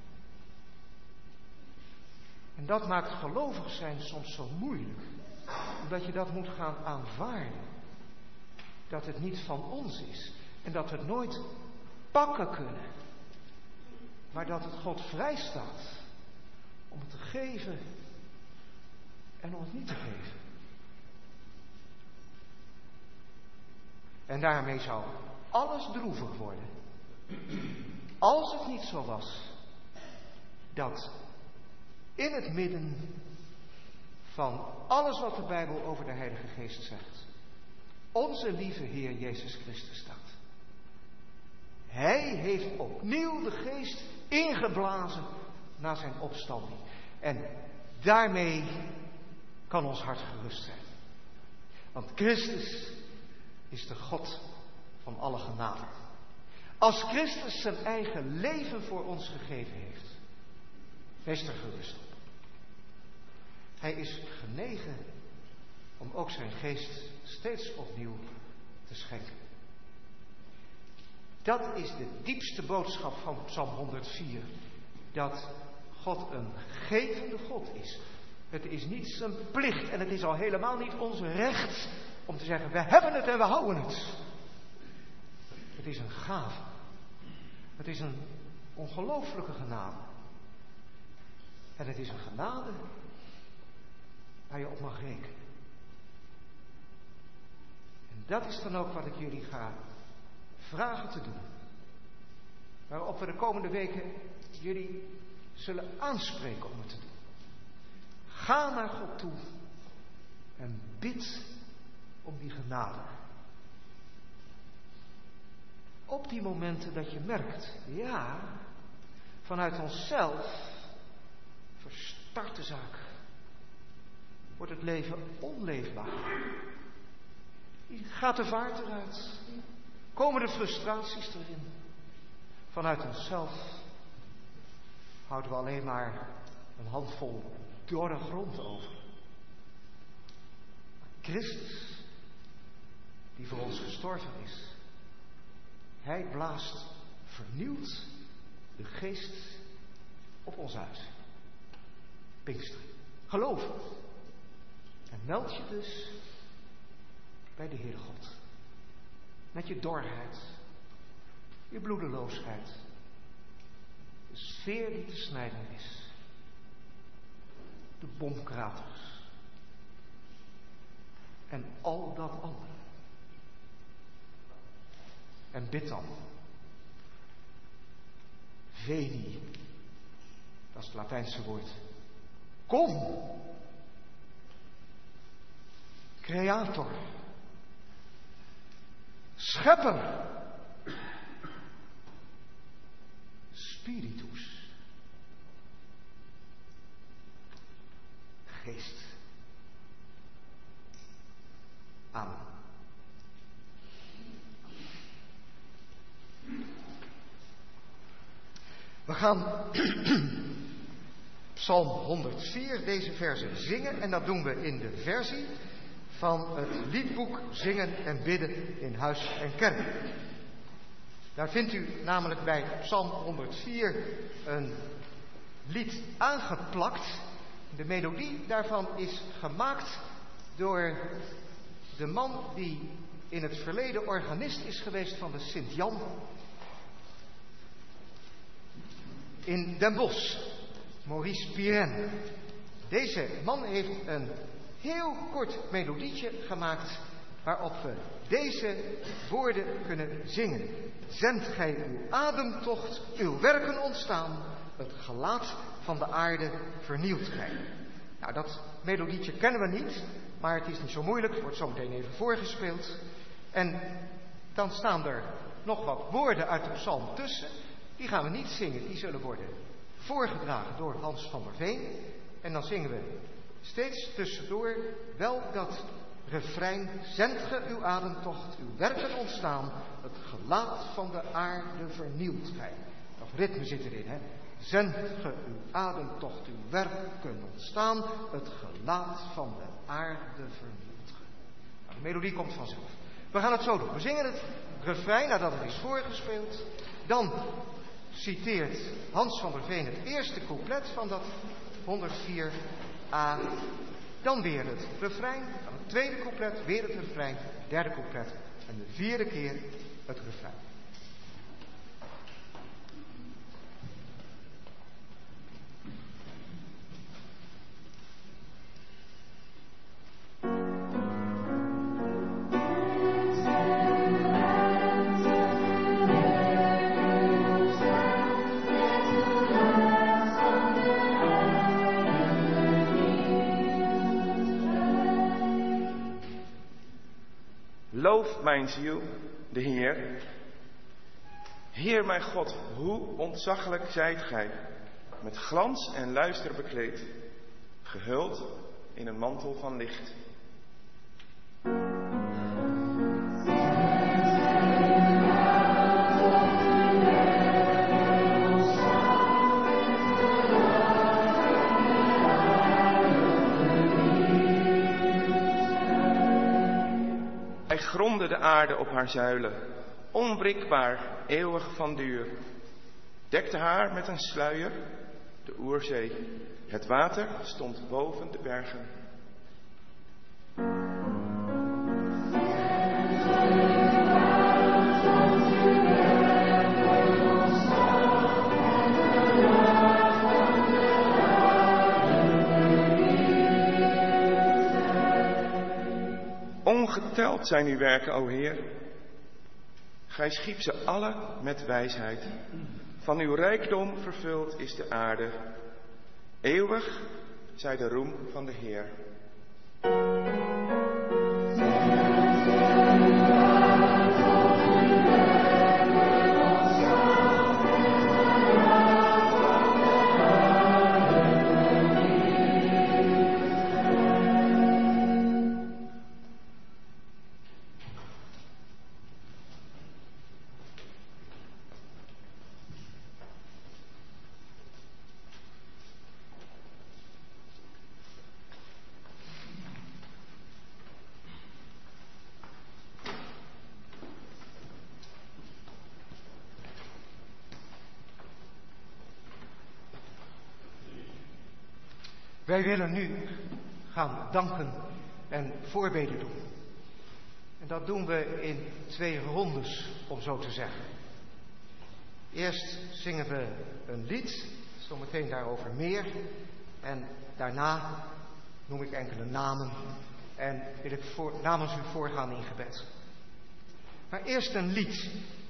En dat maakt gelovig zijn soms zo moeilijk. Omdat je dat moet gaan aanvaarden. Dat het niet van ons is. En dat we het nooit pakken kunnen. Maar dat het God vrij staat. Om het te geven. En om het niet te geven. En daarmee zou alles droevig worden. Als het niet zo was dat in het midden van alles wat de Bijbel over de Heilige Geest zegt, onze lieve Heer Jezus Christus staat. Hij heeft opnieuw de Geest ingeblazen na zijn opstanding. En daarmee kan ons hart gerust zijn. Want Christus is de God van alle genade. Als Christus zijn eigen leven voor ons gegeven heeft. Wees er gerust op. Hij is genegen om ook zijn geest steeds opnieuw te schenken. Dat is de diepste boodschap van Psalm 104. Dat God een gevende God is. Het is niet zijn plicht en het is al helemaal niet ons recht om te zeggen, we hebben het en we houden het. Het is een gave. Het is een ongelooflijke genade. En het is een genade waar je op mag rekenen. En dat is dan ook wat ik jullie ga vragen te doen. Waarop we de komende weken jullie zullen aanspreken om het te doen. Ga naar God toe en bid om die genade. Op die momenten dat je merkt, ja, vanuit onszelf verstart de zaak. Wordt het leven onleefbaar. Gaat de vaart eruit. Komen de frustraties erin. Vanuit onszelf houden we alleen maar een handvol dorre grond over. Maar Christus, die voor ons gestorven is, hij blaast vernieuwd de geest op ons uit. Pinksteren. Geloof het. En meld je dus bij de Heere God. Met je dorheid, je bloedeloosheid, de sfeer die te snijden is, de bomkraters en al dat andere. En bid dan. Veni, dat is het Latijnse woord. Kom, Creator, Schepper, Spiritus, Geest. Amen. We gaan Psalm 104, deze versen zingen. En dat doen we in de versie van het liedboek Zingen en Bidden in Huis en Kerk. Daar vindt u namelijk bij Psalm 104 een lied aangeplakt. De melodie daarvan is gemaakt door de man die in het verleden organist is geweest van de Sint-Jan in Den Bosch, Maurice Pirenne. Deze man heeft een heel kort melodietje gemaakt waarop we deze woorden kunnen zingen. Zendt gij uw ademtocht, uw werken ontstaan, het gelaat van de aarde vernieuwt gij. Nou, dat melodietje kennen we niet, maar het is niet zo moeilijk, het wordt zo meteen even voorgespeeld. En dan staan er nog wat woorden uit de psalm tussen. Die gaan we niet zingen, die zullen worden voorgedragen door Hans van der Veen. En dan zingen we steeds tussendoor wel dat refrein. Zendt ge uw ademtocht, uw werken ontstaan, het gelaat van de aarde vernieuwt gij. Dat ritme zit erin, hè. Zendt ge uw ademtocht, uw werken ontstaan, het gelaat van de aarde vernieuwt gij. Nou, de melodie komt vanzelf. We gaan het zo doen. We zingen het refrein nadat het is voorgespeeld. Dan citeert Hans van der Veen het eerste couplet van dat 104a. Dan weer het refrein. Dan het tweede couplet, weer het refrein. Het derde couplet. En de vierde keer het refrein. Loof mijn ziel, de Heer. Heer mijn God, hoe ontzaglijk zijt gij, met glans en luister bekleed, gehuld in een mantel van licht. stonden de aarde op haar zuilen, onwrikbaar, eeuwig van duur. Dekte haar met een sluier, de oerzee. Het water stond boven de bergen. Ongeteld zijn uw werken, o Heer. Gij schiep ze alle met wijsheid. Van uw rijkdom vervuld is de aarde. Eeuwig zij de roem van de Heer. Wij willen nu gaan danken en voorbeden doen. En dat doen we in 2 rondes, om zo te zeggen. Eerst zingen we een lied, zometeen daarover meer. En daarna noem ik enkele namen en wil ik namens u voorgaan in gebed. Maar eerst een lied,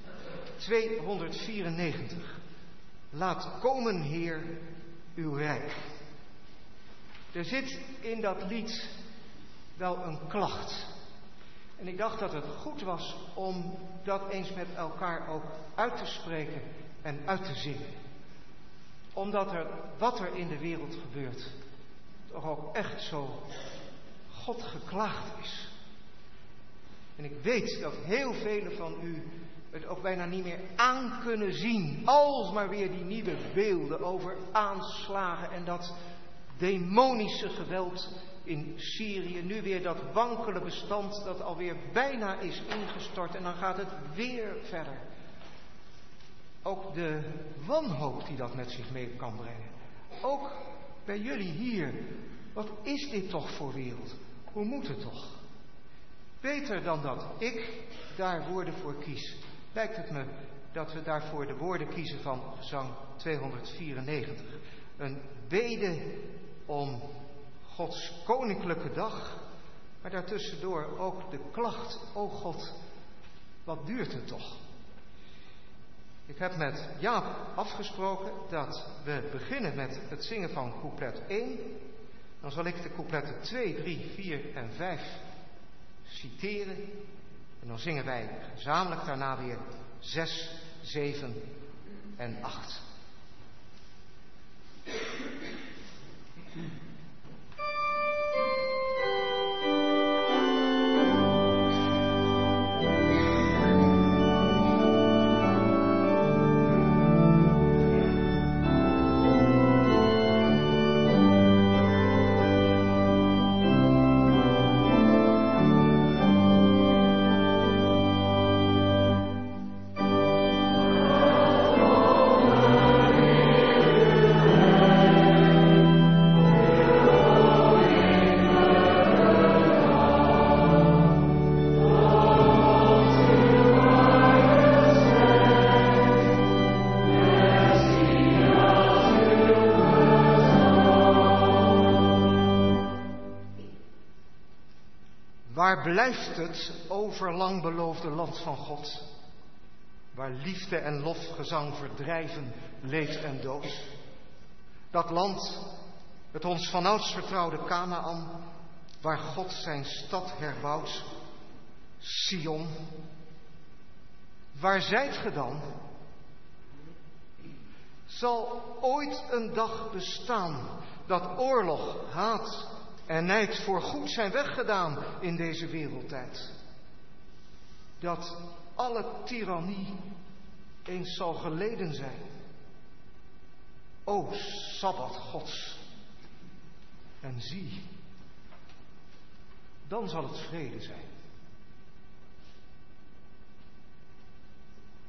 294. Laat komen, Heer, uw rijk. Er zit in dat lied wel een klacht. En ik dacht dat het goed was om dat eens met elkaar ook uit te spreken en uit te zingen. Omdat wat er in de wereld gebeurt, toch ook echt zo God geklaagd is. En ik weet dat heel velen van u het ook bijna niet meer aan kunnen zien. Alsmaar weer die nieuwe beelden over aanslagen en dat demonische geweld in Syrië. Nu weer dat wankele bestand dat alweer bijna is ingestort en dan gaat het weer verder. Ook de wanhoop die dat met zich mee kan brengen. Ook bij jullie hier. Wat is dit toch voor wereld? Hoe moet het toch? Beter dan dat ik daar woorden voor kies, lijkt het me dat we daarvoor de woorden kiezen van Gezang 294. Een bede om Gods koninklijke dag, maar daartussendoor ook de klacht, o God, wat duurt het toch? Ik heb met Jaap afgesproken dat we beginnen met het zingen van couplet 1. Dan zal ik de coupletten 2, 3, 4 en 5 citeren. En dan zingen wij gezamenlijk daarna weer 6, 7 en 8. Waar blijft het overlang beloofde land van God, waar liefde en lofgezang verdrijven leed en dood? Dat land, het ons vanouds vertrouwde Kanaän, waar God zijn stad herbouwt, Sion. Waar zijt ge dan? Zal ooit een dag bestaan dat oorlog, haat en nijd voorgoed zijn weggedaan in deze wereldtijd? Dat alle tirannie eens zal geleden zijn? O Sabbat Gods. En zie, dan zal het vrede zijn.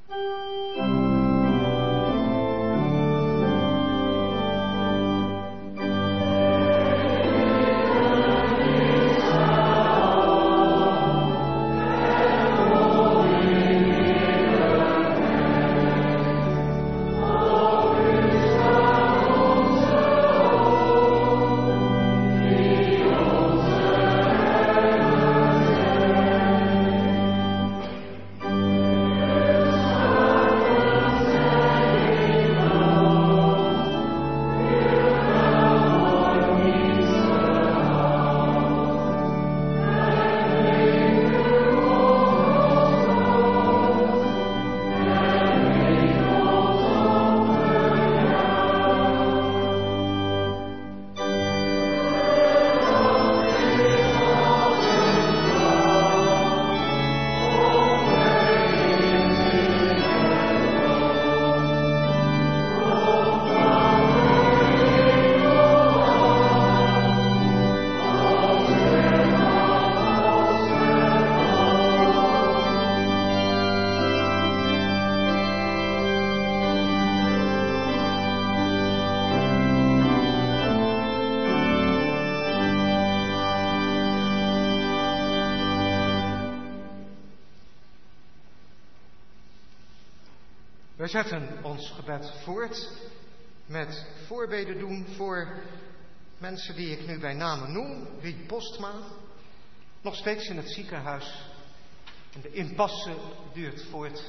We zetten ons gebed voort met voorbeden doen voor mensen die ik nu bij name noem. Riet Postma, nog steeds in het ziekenhuis. En de impasse duurt voort.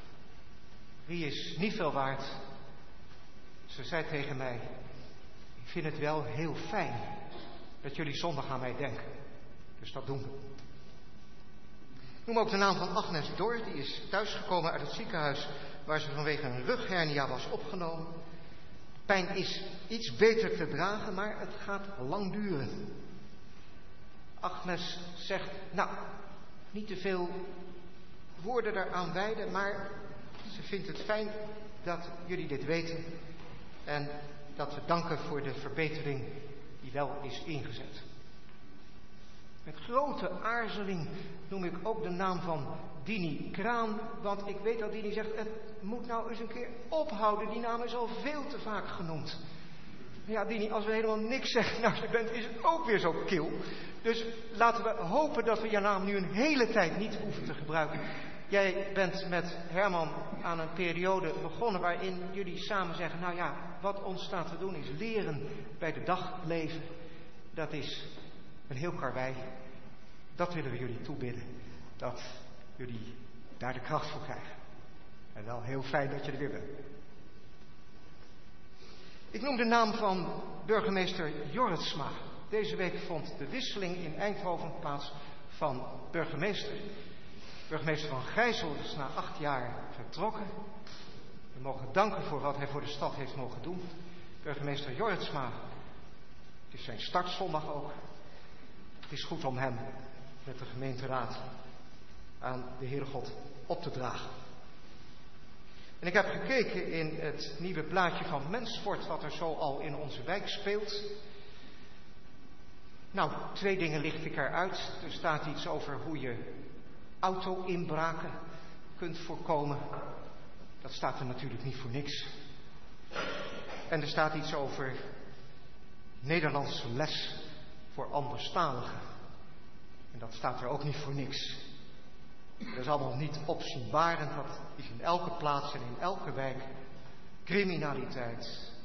Wie is niet veel waard. Ze zei tegen mij, ik vind het wel heel fijn dat jullie zondag aan mij denken. Dus dat doen we. Ik noem ook de naam van Agnes Dor, die is thuisgekomen uit het ziekenhuis waar ze vanwege een rughernia was opgenomen. Pijn is iets beter te dragen, maar het gaat lang duren. Agnes zegt, nou, niet te veel woorden daaraan wijden, maar ze vindt het fijn dat jullie dit weten en dat we danken voor de verbetering die wel is ingezet. Met grote aarzeling noem ik ook de naam van Dini Kraan, want ik weet dat Dini zegt, het moet nou eens een keer ophouden, die naam is al veel te vaak genoemd. Ja, Dini, als we helemaal niks zeggen naar je bent, is het ook weer zo kil. Dus laten we hopen dat we je naam nu een hele tijd niet hoeven te gebruiken. Jij bent met Herman aan een periode begonnen waarin jullie samen zeggen, nou ja, wat ons staat te doen is leren bij de dag leven. Dat is een heel karwei. Dat willen we jullie toebidden. Dat jullie daar de kracht voor krijgen. En wel heel fijn dat je er weer bent. Ik noem de naam van burgemeester Jorritsma. Deze week vond de wisseling in Eindhoven plaats van burgemeester. Burgemeester van Gijzel is na 8 jaar vertrokken. We mogen danken voor wat hij voor de stad heeft mogen doen. Burgemeester Jorritsma, het is zijn startzondag ook. Het is goed om hem met de gemeenteraad aan de Heere God op te dragen. En ik heb gekeken in het nieuwe blaadje van Mensfort wat er zo al in onze wijk speelt. Nou, 2 dingen licht ik eruit. Er staat iets over hoe je auto-inbraken kunt voorkomen. Dat staat er natuurlijk niet voor niks. En er staat iets over Nederlandse les voor anderstaligen. En dat staat er ook niet voor niks. Dat is allemaal niet opzienbarend. Dat is in elke plaats en in elke wijk. Criminaliteit.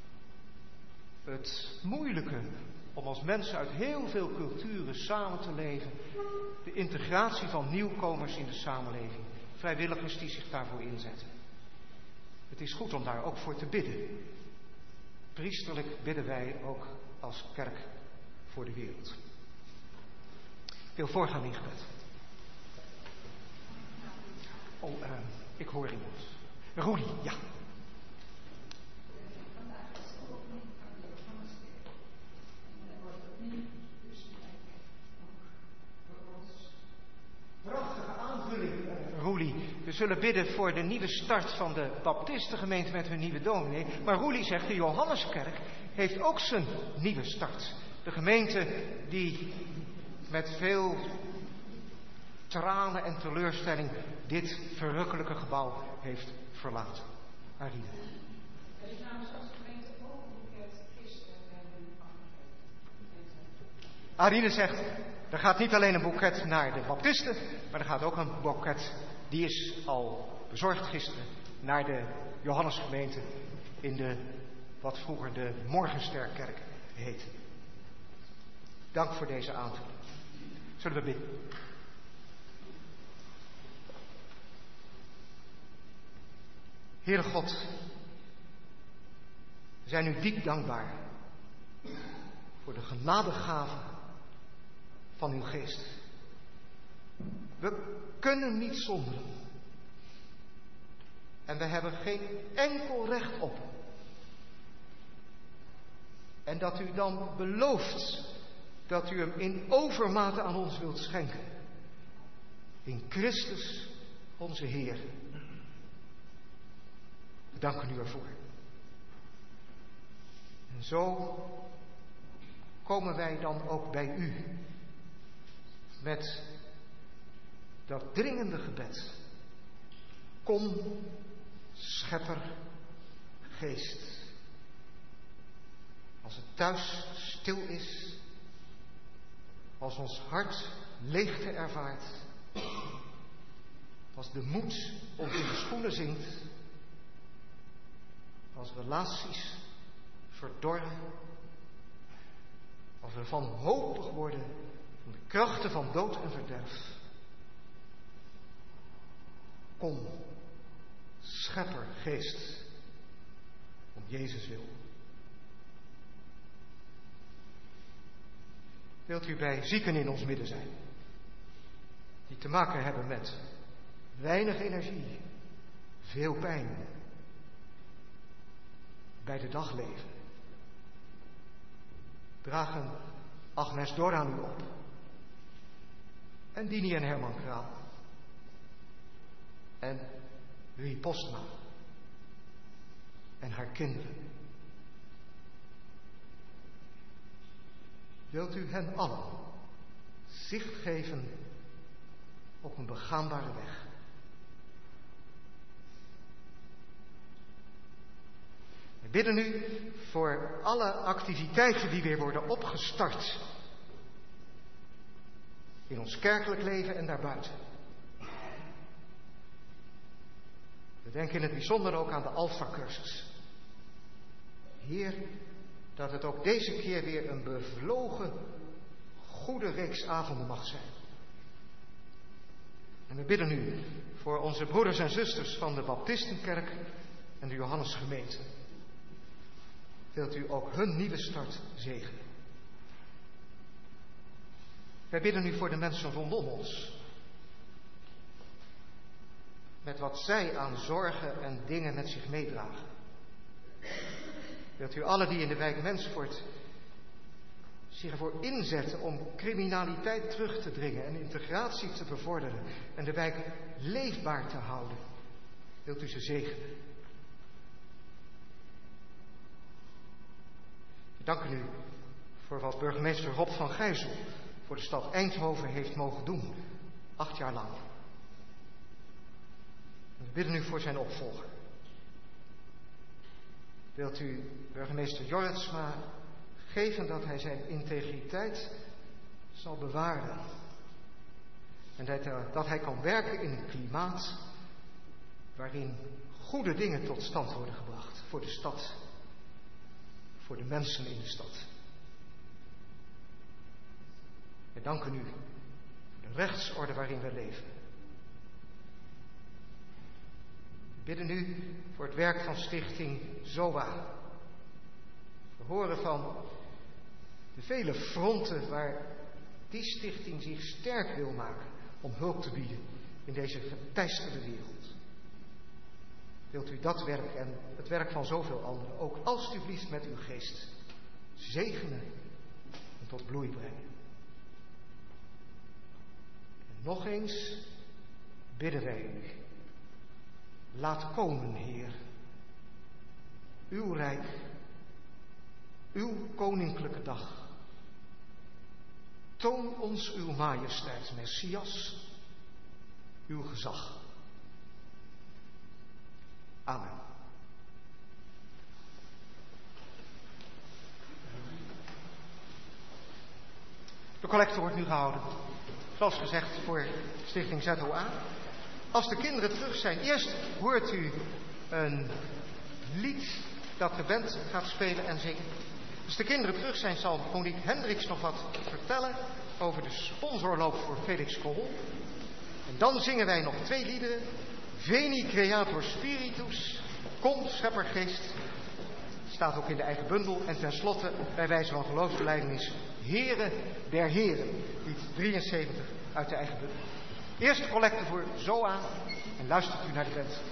Het moeilijke om als mensen uit heel veel culturen samen te leven. De integratie van nieuwkomers in de samenleving. Vrijwilligers die zich daarvoor inzetten. Het is goed om daar ook voor te bidden. Priesterlijk bidden wij ook als kerk voor de wereld. Ik wil voorgaan in gebed. Ik hoor iemand. Rudy, ja. Prachtige aanvulling, Roelie. We zullen bidden voor de nieuwe start van de Baptistengemeente met hun nieuwe dominee. Maar Roelie zegt, de Johanneskerk heeft ook zijn nieuwe start. De gemeente die met veel tranen en teleurstelling dit verrukkelijke gebouw heeft verlaten. Arine. Er is namens als gemeente ook een boeket gisteren en Arine zegt, er gaat niet alleen een boeket naar de baptisten, maar er gaat ook een boeket, die is al bezorgd gisteren, naar de Johannesgemeente in de, wat vroeger de Morgensterkerk heette. Dank voor deze aanvulling. Zullen we bidden? Heere God, we zijn u diep dankbaar voor de genadegave van uw geest. We kunnen niet zonder. En we hebben geen enkel recht op. En dat u dan belooft dat u hem in overmate aan ons wilt schenken. In Christus onze Heer. We danken u ervoor. En zo komen wij dan ook bij u met dat dringende gebed. Kom, Schepper, Geest. Als het thuis stil is, als ons hart leegte ervaart, als de moed ons in de schoenen zinkt, als relaties verdorren, als we wanhopig worden van de krachten van dood en verderf. Kom, Schepper, Geest, om Jezus wil. Wilt u bij zieken in ons midden zijn, die te maken hebben met weinig energie, veel pijn, bij de dag leven? Dragen Agnes Dor aan u op. En Dini en Herman Kraal. En Rie Postma. En haar kinderen. Wilt u hen allen zicht geven op een begaanbare weg? We bidden u voor alle activiteiten die weer worden opgestart. In ons kerkelijk leven en daarbuiten. We denken in het bijzonder ook aan de Alpha-cursus. Heer, dat het ook deze keer weer een bevlogen, goede reeks avonden mag zijn. En we bidden u voor onze broeders en zusters van de Baptistenkerk en de Johannesgemeente. Wilt u ook hun nieuwe start zegenen. Wij bidden u voor de mensen rondom ons. Met wat zij aan zorgen en dingen met zich meedragen. Wilt u allen die in de wijk Mensvoort zich ervoor inzetten om criminaliteit terug te dringen en integratie te bevorderen en de wijk leefbaar te houden, wilt u ze zegenen. We danken u voor wat burgemeester Rob van Gijzel voor de stad Eindhoven heeft mogen doen, 8 jaar lang. We bidden u voor zijn opvolger. Wilt u burgemeester Jorritsma geven dat hij zijn integriteit zal bewaren. En dat hij kan werken in een klimaat waarin goede dingen tot stand worden gebracht voor de stad, voor de mensen in de stad. We danken u voor de rechtsorde waarin we leven. We bidden u voor het werk van stichting ZOA. We horen van de vele fronten waar die stichting zich sterk wil maken om hulp te bieden in deze geteisterde wereld. Wilt u dat werk en het werk van zoveel anderen ook alstublieft met uw geest zegenen en tot bloei brengen. En nog eens bidden wij u. Laat komen, Heer, uw rijk, uw koninklijke dag. Toon ons uw majesteit, Messias, uw gezag. Amen. De collecte wordt nu gehouden. Zoals gezegd voor Stichting ZOA. Als de kinderen terug zijn, eerst hoort u een lied dat de band gaat spelen en zingen. Als de kinderen terug zijn, zal Monique Hendricks nog wat vertellen over de sponsorloop voor Felix Kool. En dan zingen wij nog 2 liederen. Veni Creator Spiritus, Kom Scheppergeest, staat ook in de eigen bundel. En tenslotte, bij wijze van geloofsbelijdenis, Heren der Heren, lied 73 uit de eigen bundel. Eerste collecte voor ZOA en luistert u naar de band.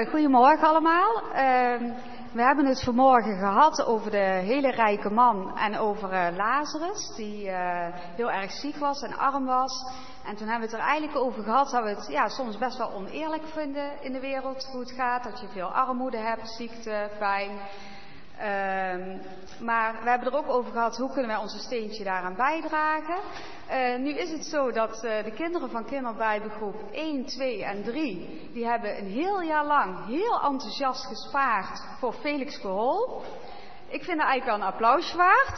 Goedemorgen allemaal. We hebben het vanmorgen gehad over de hele rijke man en over Lazarus, die heel erg ziek was en arm was. En toen hebben we het er eigenlijk over gehad dat we het soms best wel oneerlijk vinden in de wereld hoe het gaat. Dat je veel armoede hebt, ziekte, pijn. Maar we hebben er ook over gehad hoe kunnen wij onze steentje daaraan bijdragen. Nu is het zo dat de kinderen van kinderbijbelgroep 1, 2 en 3... die hebben een heel jaar lang heel enthousiast gespaard voor Felix Gehol. Ik vind dat eigenlijk wel een applausje waard.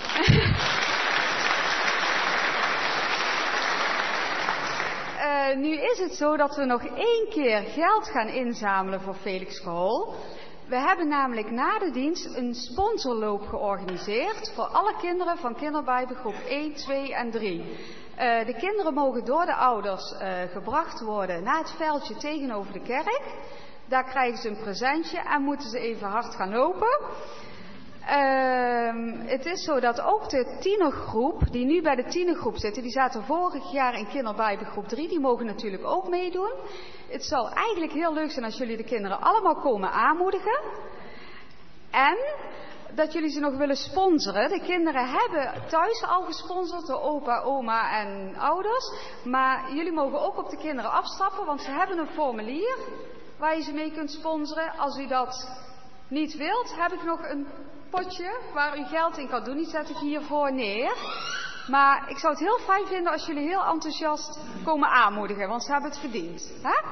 Nu is het zo dat we nog 1 keer geld gaan inzamelen voor Felix Gehol. We hebben namelijk na de dienst een sponsorloop georganiseerd voor alle kinderen van kinderbijbelgroep 1, 2 en 3. De kinderen mogen door de ouders gebracht worden naar het veldje tegenover de kerk. Daar krijgen ze een presentje en moeten ze even hard gaan lopen. Het is zo dat ook de tienergroep, die nu bij de tienergroep zitten, die zaten vorig jaar in kinderbijbelgroep 3, die mogen natuurlijk ook meedoen. Het zou eigenlijk heel leuk zijn als jullie de kinderen allemaal komen aanmoedigen. En dat jullie ze nog willen sponsoren. De kinderen hebben thuis al gesponsord door opa, oma en ouders. Maar jullie mogen ook op de kinderen afstappen, want ze hebben een formulier waar je ze mee kunt sponsoren. Als u dat niet wilt, heb ik nog een potje waar u geld in kan doen. Die zet ik hiervoor neer. Maar ik zou het heel fijn vinden als jullie heel enthousiast komen aanmoedigen, want ze hebben het verdiend. Hè?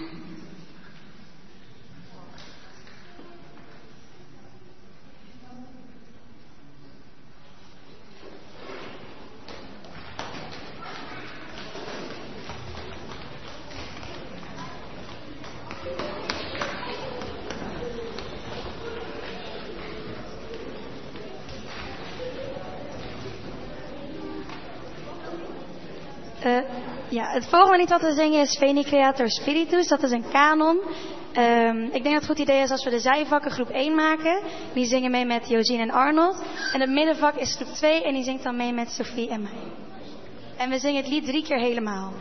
Het volgende lied wat we zingen is Veni Creator Spiritus. Dat is een kanon. Ik denk dat het een goed idee is als we de zijvakken groep 1 maken. Die zingen mee met Josine en Arnold. En het middenvak is groep 2 en die zingt dan mee met Sophie en mij. En we zingen het lied 3 keer helemaal.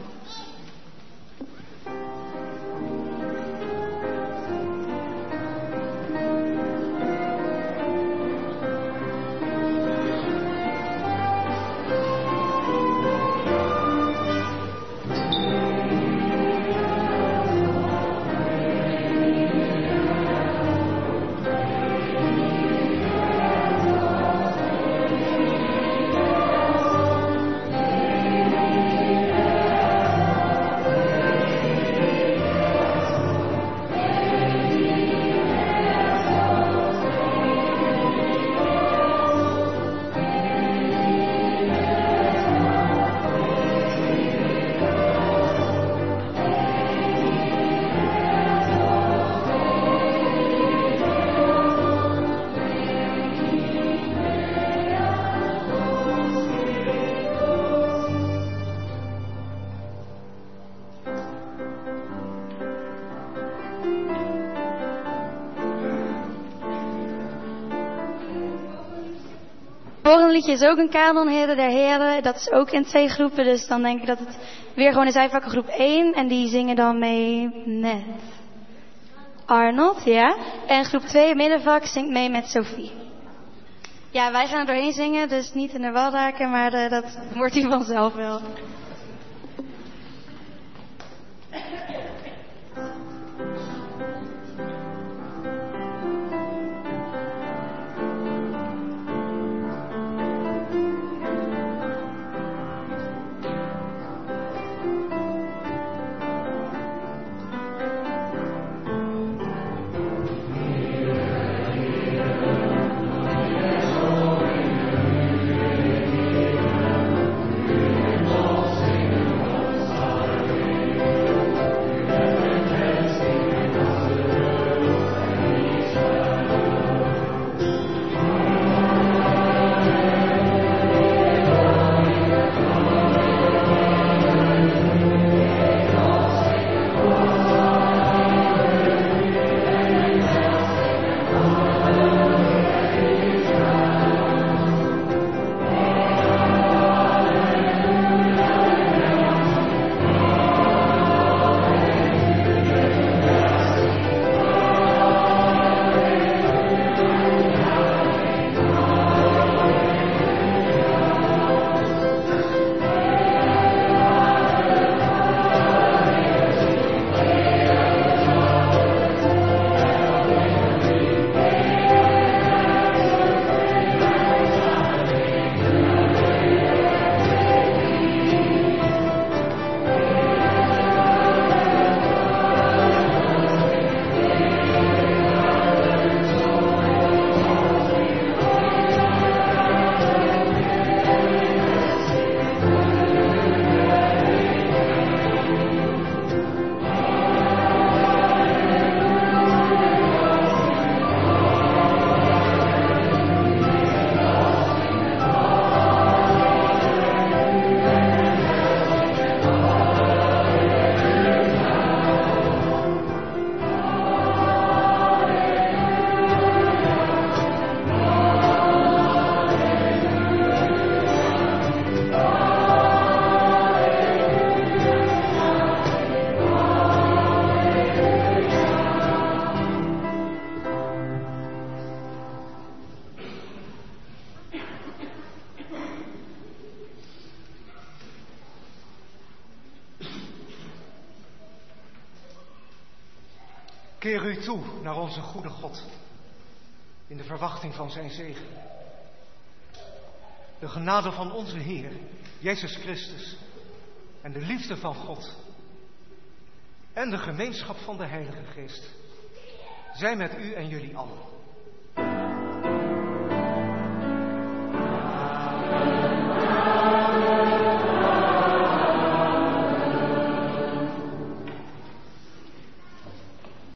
Het volgende liedje is ook een kanon, Heren der Heren. Dat is ook in 2 groepen, dus dan denk ik dat het weer gewoon de zijvakken groep 1. En die zingen dan mee met Arnold, ja. En groep 2, middenvak, zingt mee met Sophie. Ja, wij gaan er doorheen zingen, dus niet in de wal raken, maar dat wordt hij vanzelf wel. Oh Keer u toe naar onze goede God, in de verwachting van zijn zegen. De genade van onze Heer, Jezus Christus, en de liefde van God, en de gemeenschap van de Heilige Geest, zij met u en jullie allen.